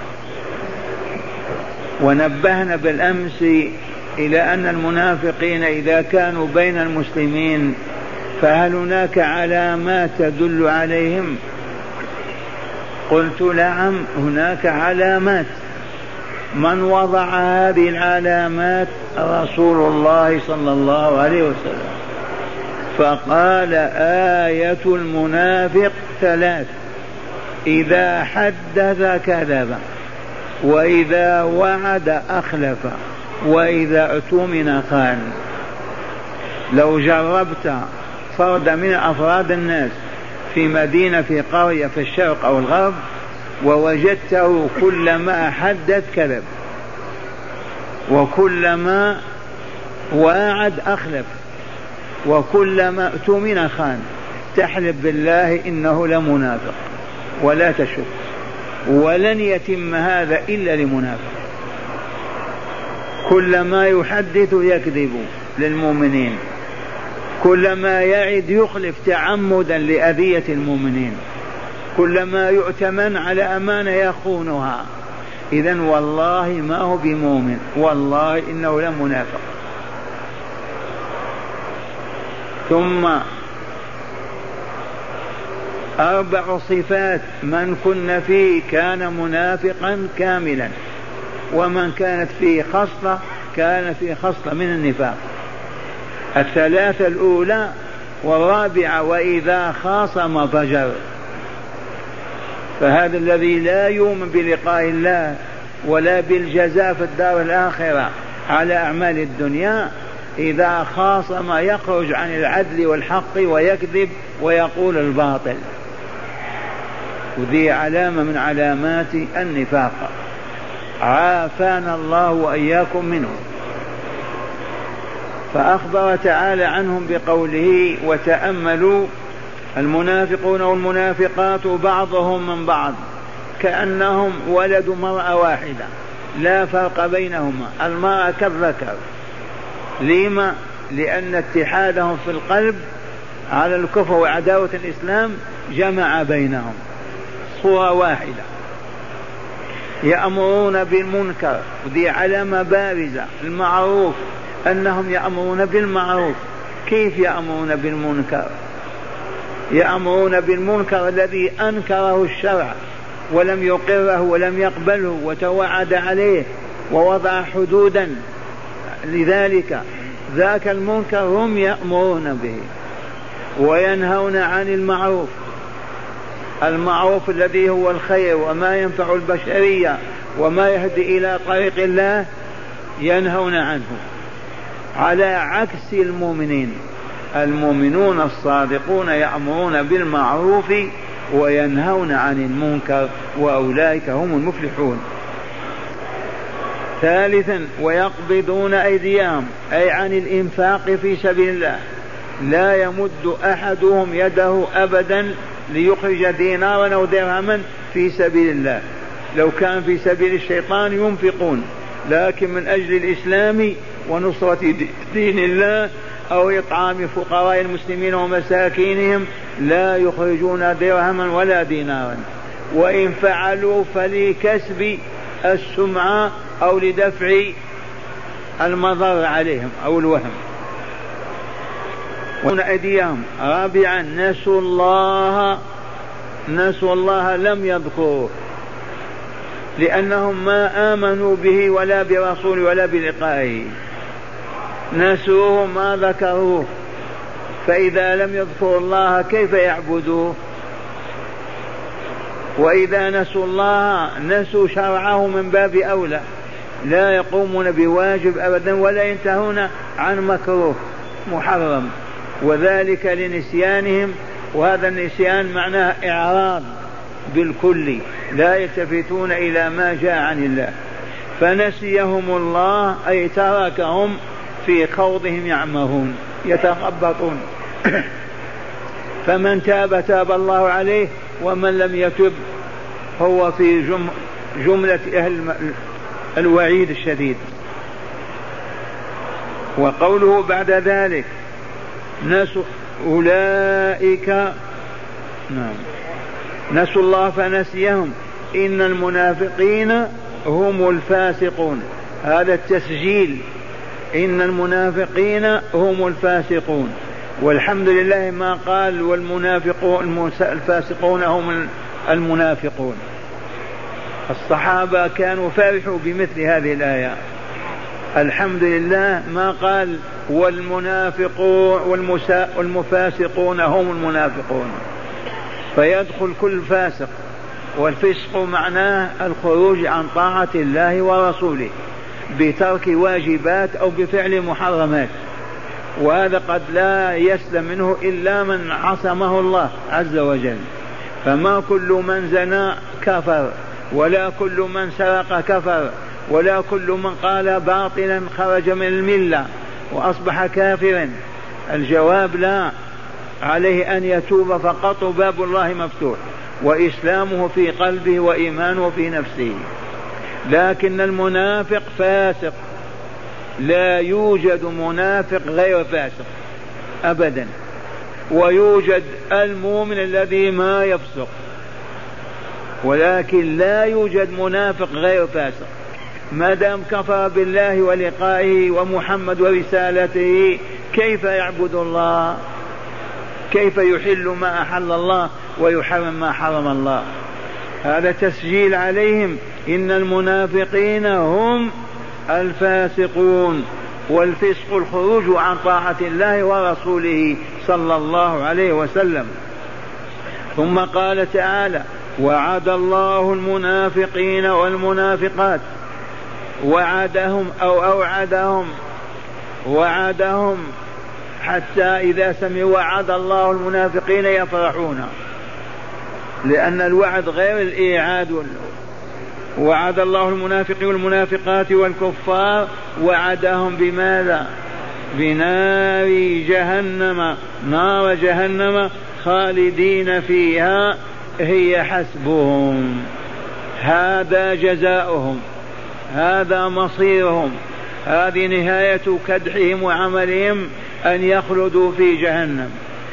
ونبهنا بالأمس إلى أن المنافقين إذا كانوا بين المسلمين فهل هناك علامات تدل عليهم؟ قلت نعم، هناك علامات. من وضع هذه العلامات؟ رسول الله صلى الله عليه وسلم، فقال آية المنافق ثلاث: إذا حدث كذب، وإذا وعد أخلف، وإذا اؤتمن خان. لو جربت فرد من أفراد الناس في مدينة في قرية في الشرق أو الغرب ووجدته كلما حدث كذب، وكلما واعد أخلف، وكلما اؤتمن خان. تحلف بالله إنه لمنافق ولا تشك، ولن يتم هذا إلا لمنافق. كلما يحدث يكذب للمؤمنين، كلما يعد يخلف تعمدا لأذية المؤمنين، كلما يؤتمن على أمانة يخونها. إذن والله ما هو بمؤمن، والله إنه لمنافق. ثم أربع صفات من كن فيه كان منافقا كاملا، ومن كانت فيه خصلة كان فيه خصلة من النفاق. الثلاثة الأولى والرابعة وإذا خاصم فجر. فهذا الذي لا يؤمن بلقاء الله ولا بالجزاء في الدار الآخرة على أعمال الدنيا، إذا خاصم يخرج عن العدل والحق ويكذب ويقول الباطل، وذي علامة من علامات النفاق، عافانا الله وإياكم منه. فأخبر تعالى عنهم بقوله: وتأملوا المنافقون والمنافقات بعضهم من بعض كأنهم ولد مرأة واحدة لا فرق بينهما، المرأة كالذكر. لما؟ لأن اتحادهم في القلب على الكفر وعداوة الإسلام جمع بينهم صورة واحدة. يأمرون بالمنكر، ودي علامة بارزة. المعروف أنهم يأمرون بالمعروف. كيف يأمرون بالمنكر؟ يأمرون بالمنكر الذي أنكره الشرع ولم يقره ولم يقبله وتوعد عليه ووضع حدودا لذلك. ذاك المنكر هم يأمرون به. وينهون عن المعروف، المعروف الذي هو الخير وما ينفع البشرية وما يهدي إلى طريق الله ينهون عنه، على عكس المؤمنين. المؤمنون الصادقون يأمرون بالمعروف وينهون عن المنكر، وأولئك هم المفلحون. ثالثا ويقبضون أيديهم، أي عن الإنفاق في سبيل الله. لا يمد أحدهم يده أبدا ليخرج دينارا أو درهما في سبيل الله. لو كان في سبيل الشيطان ينفقون، لكن من أجل الإسلام ونصرة دين الله أو إطعام فقراء المسلمين ومساكينهم لا يخرجون درهما ولا دينارا. وإن فعلوا فلكسب السمعة أو لدفع المضر عليهم أو الوهم. أيديهم. رابعا نسوا الله، نسوا الله لم يذكروه، لأنهم ما آمنوا به ولا برسول ولا بلقائه. نسوه ما ذكروه، فإذا لم يذكروا الله كيف يعبدوه؟ وإذا نسوا الله نسوا شرعه من باب أولى، لا يقومون بواجب أبدا ولا ينتهون عن مكروه محرم، وذلك لنسيانهم. وهذا النسيان معناه إعراض بالكل، لا يلتفتون إلى ما جاء عن الله. فنسيهم الله أي تركهم في خوضهم يعمهون يتخبطون. فمن تاب تاب الله عليه، ومن لم يتب هو في جملة أهل الوعيد الشديد. وقوله بعد ذلك نسوا أولئك، نعم نسوا الله فنسيهم، إن المنافقين هم الفاسقون. هذا التسجيل، إن المنافقين هم الفاسقون. والحمد لله ما قال والمنافقون الفاسقون هم المنافقون. الصحابة كانوا فرحوا بمثل هذه الآية. الحمد لله ما قال والمنافقون والمفاسقون هم المنافقون، فيدخل كل فاسق. والفسق معناه الخروج عن طاعة الله ورسوله بترك واجبات أو بفعل محرمات، وهذا قد لا يسلم منه إلا من عصمه الله عز وجل. فما كل من زنى كفر، ولا كل من سرق كفر، ولا كل من قال باطلا خرج من الملة، وأصبح كافرا؟ الجواب لا، عليه أن يتوب فقط، باب الله مفتوح، وإسلامه في قلبه وإيمانه في نفسه. لكن المنافق فاسق، لا يوجد منافق غير فاسق أبدا، ويوجد المؤمن الذي ما يفسق، ولكن لا يوجد منافق غير فاسق. ما دام كفر بالله ولقائه ومحمد ورسالته كيف يعبد الله؟ كيف يحل ما أحل الله ويحرم ما حرم الله؟ هذا تسجيل عليهم. إن المنافقين هم الفاسقون، والفسق الخروج عن طاعة الله ورسوله صلى الله عليه وسلم. ثم قال تعالى: وعد الله المنافقين والمنافقات، وعدهم أو أوعدهم، وعدهم حتى إذا سمعوا وعد الله المنافقين يفرحون، لأن الوعد غير الإيعاد. وعد الله المنافقين والمنافقات والكفار، وعدهم بماذا؟ بنار جهنم، نار جهنم خالدين فيها هي حسبهم. هذا جزاؤهم، هذا مصيرهم، هذه نهاية كدحهم وعملهم، أن يخلدوا في جهنم.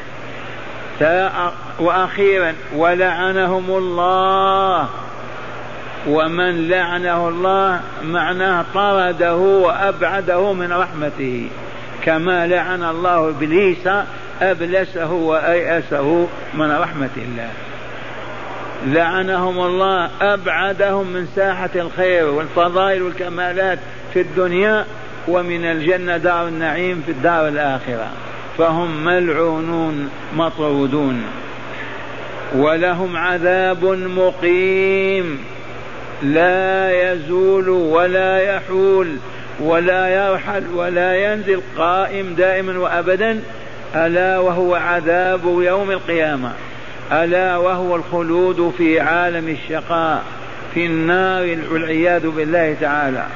وأخيرا: ولعنهم الله. ومن لعنه الله معناه طرده وأبعده من رحمته، كما لعن الله إبليس أبلسه وأيأسه من رحمة الله. لعنهم الله، أبعدهم من ساحة الخير والفضائل والكمالات في الدنيا، ومن الجنة دار النعيم في الدار الآخرة، فهم ملعونون مطرودون. ولهم عذاب مقيم لا يزول ولا يحول ولا يرحل ولا ينزل، قائم دائما وأبدا، ألا وهو عذاب يوم القيامة، ألا وهو الخلود في عالم الشقاء في النار والعياذ بالله تعالى.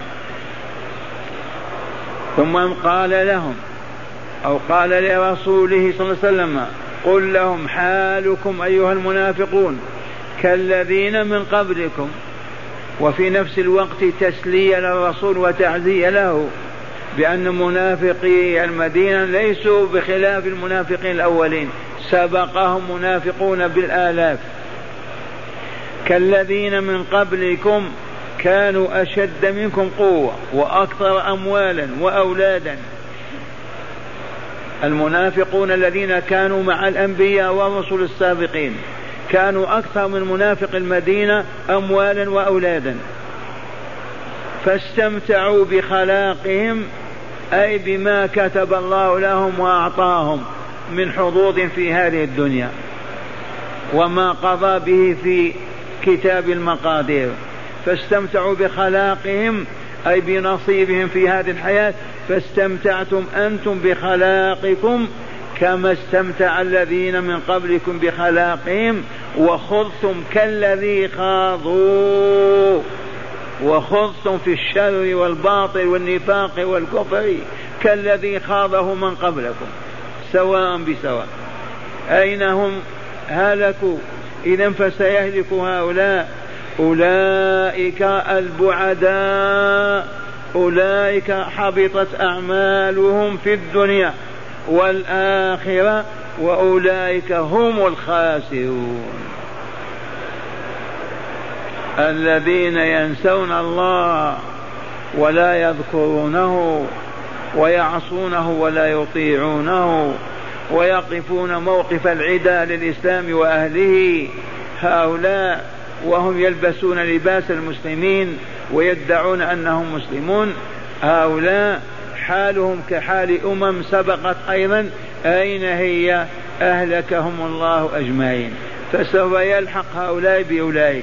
ثم قال لهم أو قال لرسوله صلى الله عليه وسلم: قل لهم حالكم أيها المنافقون كالذين من قبلكم. وفي نفس الوقت تسلية للرسول وتعزية له، بأن منافقي المدينة ليسوا بخلاف المنافقين الأولين، سبقهم منافقون بالآلاف. كالذين من قبلكم كانوا أشد منكم قوة وأكثر أموالا وأولادا. المنافقون الذين كانوا مع الأنبياء والرسل السابقين كانوا أكثر من منافق المدينة أموالا وأولادا، فاستمتعوا بخلاقهم، أي بما كتب الله لهم وأعطاهم من حظوظ في هذه الدنيا وما قضى به في كتاب المقادير. فاستمتعوا بخلاقهم أي بنصيبهم في هذه الحياة، فاستمتعتم أنتم بخلاقكم كما استمتع الذين من قبلكم بخلاقهم، وخضتم كالذي خاضوا، وخضتم في الشر والباطل والنفاق والكفر كالذي خاضه من قبلكم سواء بسواء. أين هم؟ هلكوا. إذن فسيهلك هؤلاء. أولئك البعداء، أولئك حبطت أعمالهم في الدنيا والآخرة، وأولئك هم الخاسرون. الذين ينسون الله ولا يذكرونه ويعصونه ولا يطيعونه ويقفون موقف العدا للإسلام وأهله، هؤلاء وهم يلبسون لباس المسلمين ويدعون أنهم مسلمون، هؤلاء حالهم كحال أمم سبقت أيضا. أين هي؟ أهلكهم الله أجمعين، فسوف يلحق هؤلاء بأولئك.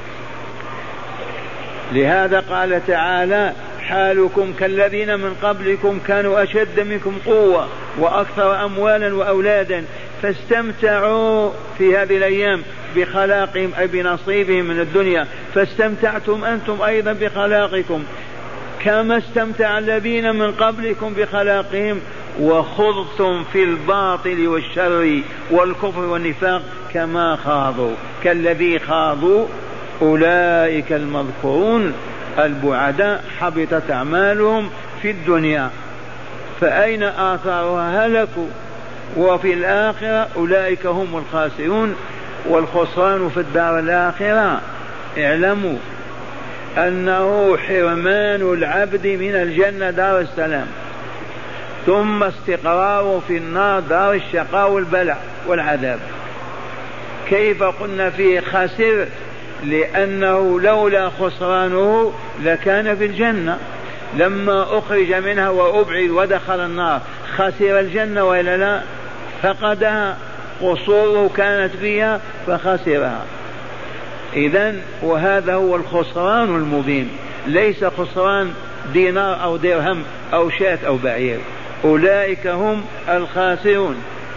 لهذا قال تعالى: حالكم كالذين من قبلكم كانوا أشد منكم قوة وأكثر أموالا وأولادا، فاستمتعوا في هذه الأيام بخلاقهم أي بنصيبهم من الدنيا، فاستمتعتم أنتم أيضا بخلاقكم. كما استمتع الذين من قبلكم بخلاقهم وخضتم في الباطل والشر والكفر والنفاق كما خاضوا كالذي خاضوا أولئك المذكورون البعداء حبطت أعمالهم في الدنيا فأين آثارها؟ هلكوا. وفي الآخرة أولئك هم الخاسرون. والخسران في الدار الآخرة اعلموا أنه حرمان العبد من الجنة دار السلام، ثم استقراره في النار دار الشقاء والبلاء والعذاب. كيف قلنا فيه خسر؟ لأنه لولا خسرانه لكان في الجنة. لما أخرج منها وأبعد ودخل النار خسر الجنة وإلا لا؟ فقدها، قصوره كانت فيها فخسرها. إذن وهذا هو الخسران المبين، ليس خسران دينار أو درهم أو شاة أو بعير. أولئك هم الخاسرون.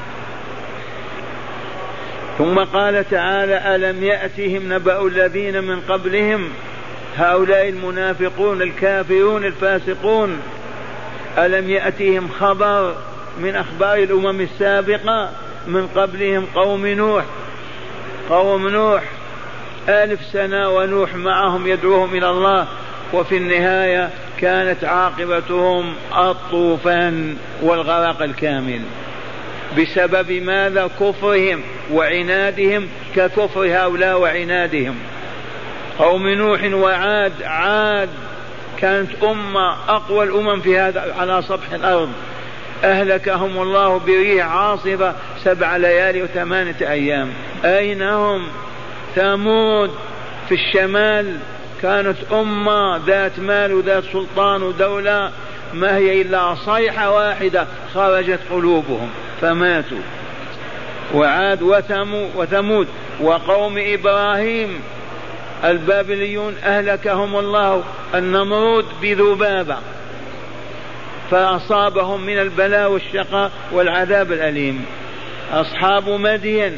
ثم قال تعالى ألم يأتهم نبأ الذين من قبلهم، هؤلاء المنافقون الكافرون الفاسقون، ألم يأتهم خبر من أخبار الأمم السابقة من قبلهم؟ قوم نوح، قوم نوح ألف سنة ونوح معهم يدعوهم إلى الله، وفي النهاية كانت عاقبتهم الطوفان والغرق الكامل. بسبب ماذا؟ كفرهم وعنادهم ككفر هؤلاء وعنادهم. قوم نوح وعاد، عاد كانت أمة أقوى الأمم في هذا على سطح الأرض، أهلكهم الله بريح عاصفة سبع ليالي وثمانية أيام. أين هم؟ ثمود في الشمال كانت أمة ذات مال وذات سلطان ودولة، ما هي إلا صيحة واحدة خرجت قلوبهم فماتوا. وعاد وثمود. وقوم إبراهيم البابليون أهلكهم الله النمرود بذبابة فأصابهم من البلاء والشقاء والعذاب الأليم. أصحاب مدين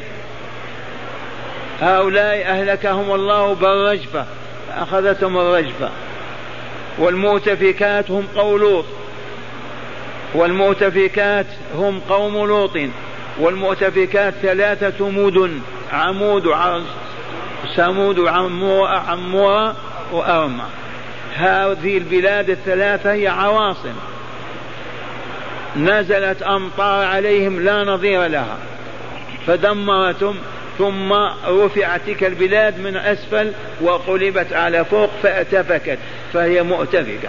هؤلاء أهلكهم الله بالرجفة أخذتهم الرجفة. والمؤتفكات هم قوم لوط، والمؤتفكات هم قوم لوط. والمؤتفكات ثلاثة مدن، عمود وثمود وعمورة وأرمى. هذه البلاد الثلاثة هي عواصم نزلت أمطار عليهم لا نظير لها فدمرتهم، ثم رفعت تلك البلاد من أسفل وقلبت على فوق فأتفكت فهي مؤتفكة.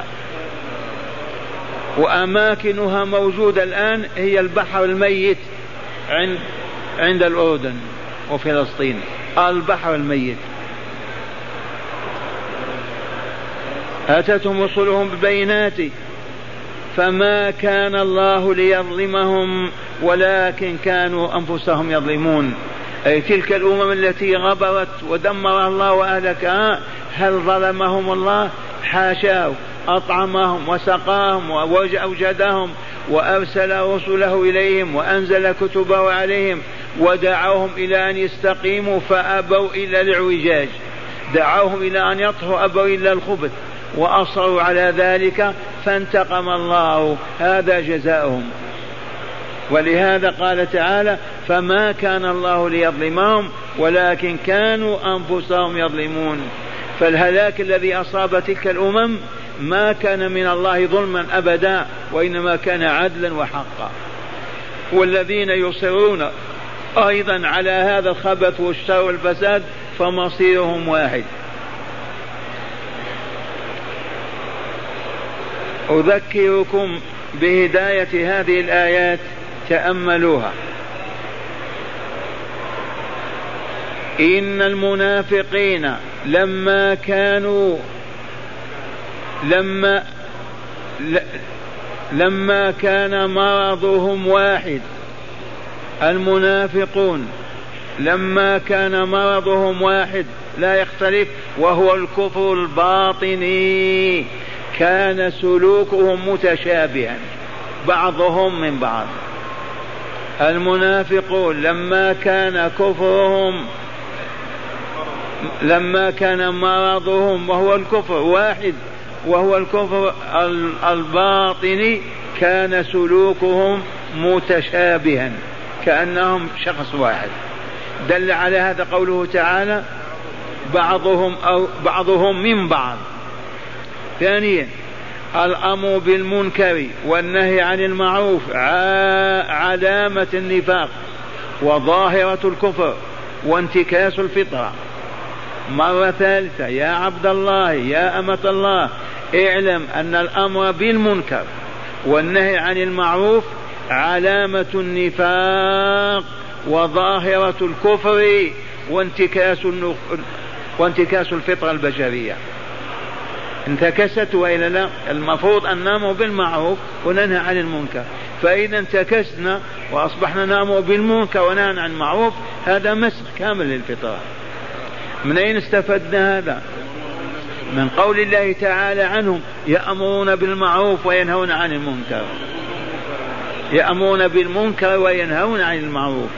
وأماكنها موجودة الآن هي البحر الميت عند عند الأردن وفلسطين، البحر الميت. أتتهم رسلهم ببينات فما كان الله ليظلمهم ولكن كانوا أنفسهم يظلمون. أي تلك الأمم التي غبرت ودمرها الله وأهلكها، هل ظلمهم الله؟ حاشاه، أطعمهم وسقاهم وأوجدهم وأرسل رسله إليهم وأنزل كتبه عليهم ودعوهم إلى أن يستقيموا فأبوا إلا الاعوجاج، دعوهم إلى أن يطهوا أبوا إلا الخبث وأصروا على ذلك فانتقم الله، هذا جزاؤهم. ولهذا قال تعالى فما كان الله ليظلمهم ولكن كانوا أنفسهم يظلمون. فالهلاك الذي أصاب تلك الأمم ما كان من الله ظلما أبدا، وإنما كان عدلا وحقا. والذين يصرون أيضا على هذا الخبث والشر والفساد فمصيرهم واحد. أذكركم بهداية هذه الآيات، تأملوها. إن المنافقين لما كانوا لما لما كان مرضهم واحد، المنافقون لما كان مرضهم واحد لا يختلف وهو الكفر الباطني، كان سلوكهم متشابها بعضهم من بعض. المنافقون لما كان كفرهم لما كان مرضهم وهو الكفر واحد وهو الكفر الباطني كان سلوكهم متشابها كأنهم شخص واحد. دل على هذا قوله تعالى بعضهم أو بعضهم من بعض. ثانيا الأمر بالمنكر والنهي عن المعروف علامة النفاق وظاهرة الكفر وانتكاس الفطرة. مرة ثالثة يا عبد الله يا أمة الله اعلم أن الأمر بالمنكر والنهي عن المعروف علامة النفاق وظاهرة الكفر وانتكاس, وانتكاس الفطرة البشرية. انتكست وإلا لا؟ المفروض أن نأمر بالمعروف وننهى عن المنكر، فإذا انتكسنا وأصبحنا نأمر بالمنكر وننهى عن المعروف هذا مسخ كامل للفطرة. من أين استفدنا هذا؟ من قول الله تعالى عنهم يأمرون بالمعروف وينهون عن المنكر، يأمرون بالمنكر وينهون عن المعروف.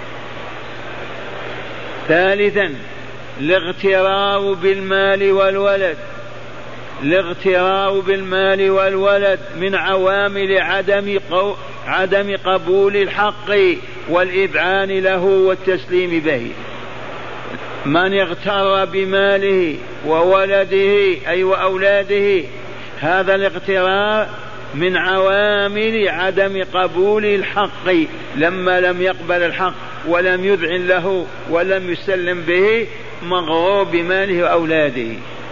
ثالثا الاغترار بالمال والولد. الاغترار بالمال والولد من عوامل عدم قو... عدم قبول الحق والإذعان له والتسليم به. من يغتر بماله وولده أي وأولاده هذا الاغترار من عوامل عدم قبول الحق، لما لم يقبل الحق ولم يذعن له ولم يسلم به مغرور بماله وأولاده.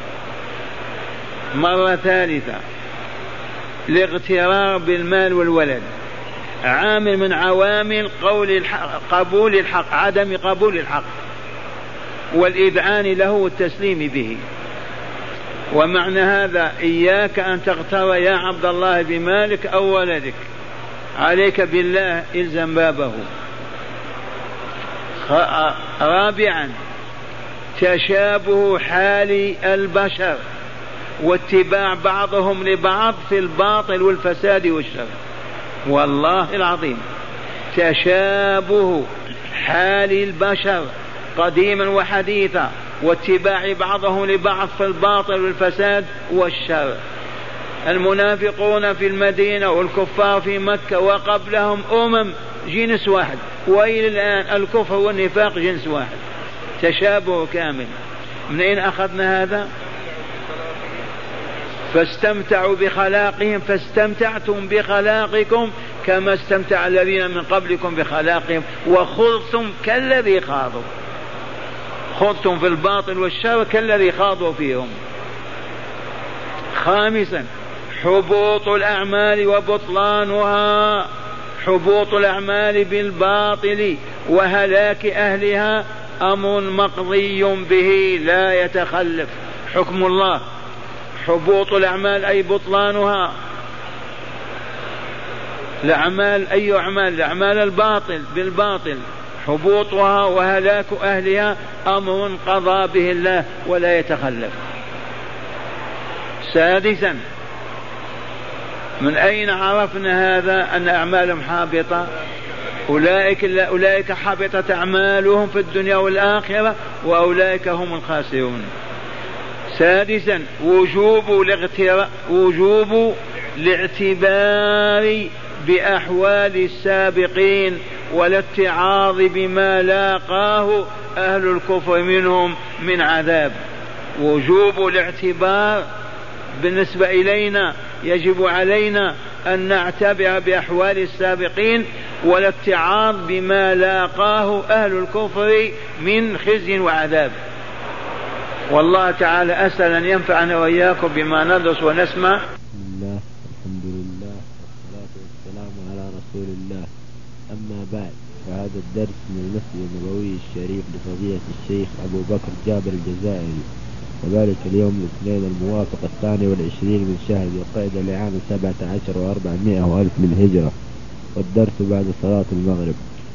مرة ثالثة الاغترار بالمال والولد عامل من عوامل قول الحق قبول الحق عدم قبول الحق والإذعان له والتسليم به. ومعنى هذا إياك أن تغتر يا عبد الله بمالك أو ولدك، عليك بالله إلزم بابه. رابعا تشابه حال البشر واتباع بعضهم لبعض في الباطل والفساد والشر. والله العظيم تشابه حال البشر قديما وحديثا واتباع بعضهم لبعض في الباطل والفساد والشر. المنافقون في المدينة والكفار في مكة وقبلهم أمم جنس واحد، وإلى الآن الكفر والنفاق جنس واحد، تشابه كامل. من أين أخذنا هذا؟ فاستمتعوا بخلاقهم فاستمتعتم بخلاقكم كما استمتع الذين من قبلكم بخلاقهم وخضتم كالذي خاضوا. خضتم في الباطل والشر كالذي خاضوا فيهم. خامسا حبوط الأعمال وبطلانها. حبوط الأعمال بالباطل وهلاك أهلها أمر مقضي به لا يتخلف، حكم الله. حبوط الأعمال أي بطلانها. الأعمال أي أعمال؟ الأعمال الباطل بالباطل حبوطها وهلاك أهلها أمر قضى به الله ولا يتخلف. سادسا من أين عرفنا هذا أن أعمالهم حابطة؟ أولئك, أولئك حبطت أعمالهم في الدنيا والآخرة وأولئك هم الخاسرون. سادسا وجوب الاغتراء وجوب الاعتبار بأحوال السابقين والاتعاظ بما لاقاه أهل الكفر منهم من عذاب. وجوب الاعتبار بالنسبة إلينا يجب علينا أن نعتبر بأحوال السابقين والاتعاظ بما لاقاه أهل الكفر من خزي وعذاب. والله تعالى أسأل أن ينفعنا وإياكم بما ندرس ونسمع. بسم الله الحمد لله والصلاة والسلام على رسول الله. أما بعد، فهذا الدرس من المسجد النبوي الشريف لفضيلة الشيخ أبو بكر جابر الجزائري، وذلك اليوم الاثنين الموافق الثاني والعشرين من شهر ذي القعدة لعام سبعة عشر وأربعمائة وألف من الهجرة، والدرس بعد صلاة المغرب.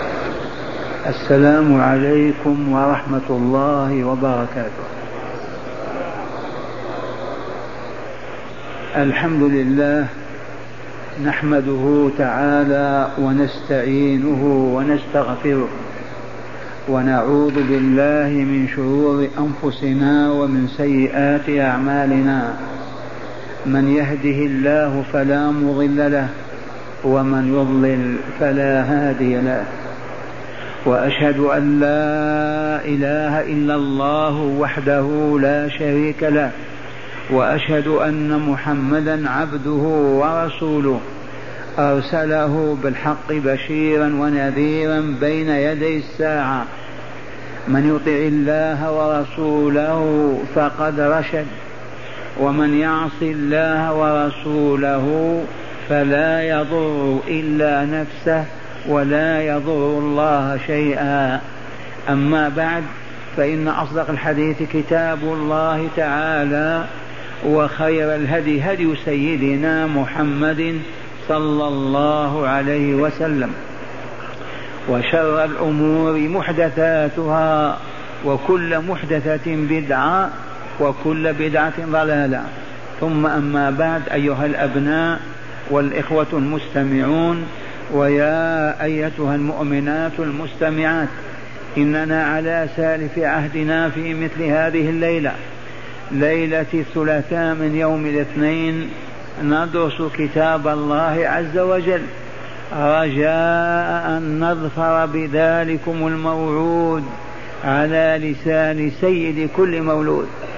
السلام عليكم ورحمة الله وبركاته. الحمد لله نحمده تعالى ونستعينه ونستغفره ونعوذ بالله من شرور أنفسنا ومن سيئات أعمالنا. من يهده الله فلا مضل له ومن يضلل فلا هادي له، وأشهد أن لا إله إلا الله وحده لا شريك له، وأشهد أن محمدا عبده ورسوله أرسله بالحق بشيرا ونذيرا بين يدي الساعة. من يطع الله ورسوله فقد رشد، ومن يعص الله ورسوله فلا يضر إلا نفسه ولا يضر الله شيئا. أما بعد، فإن أصدق الحديث كتاب الله تعالى، وخير الهدي هدي سيدنا محمد صلى الله عليه وسلم، وشر الأمور محدثاتها، وكل محدثة بدعة، وكل بدعة ضلالة. ثم أما بعد، أيها الأبناء والإخوة المستمعون، ويا أيتها المؤمنات المستمعات، إننا على سالف عهدنا في مثل هذه الليلة، ليلة الثلاثاء من يوم الاثنين، ندرس كتاب الله عز وجل رجاء أن نظفر بذلكم الموعود على لسان سيد كل مولود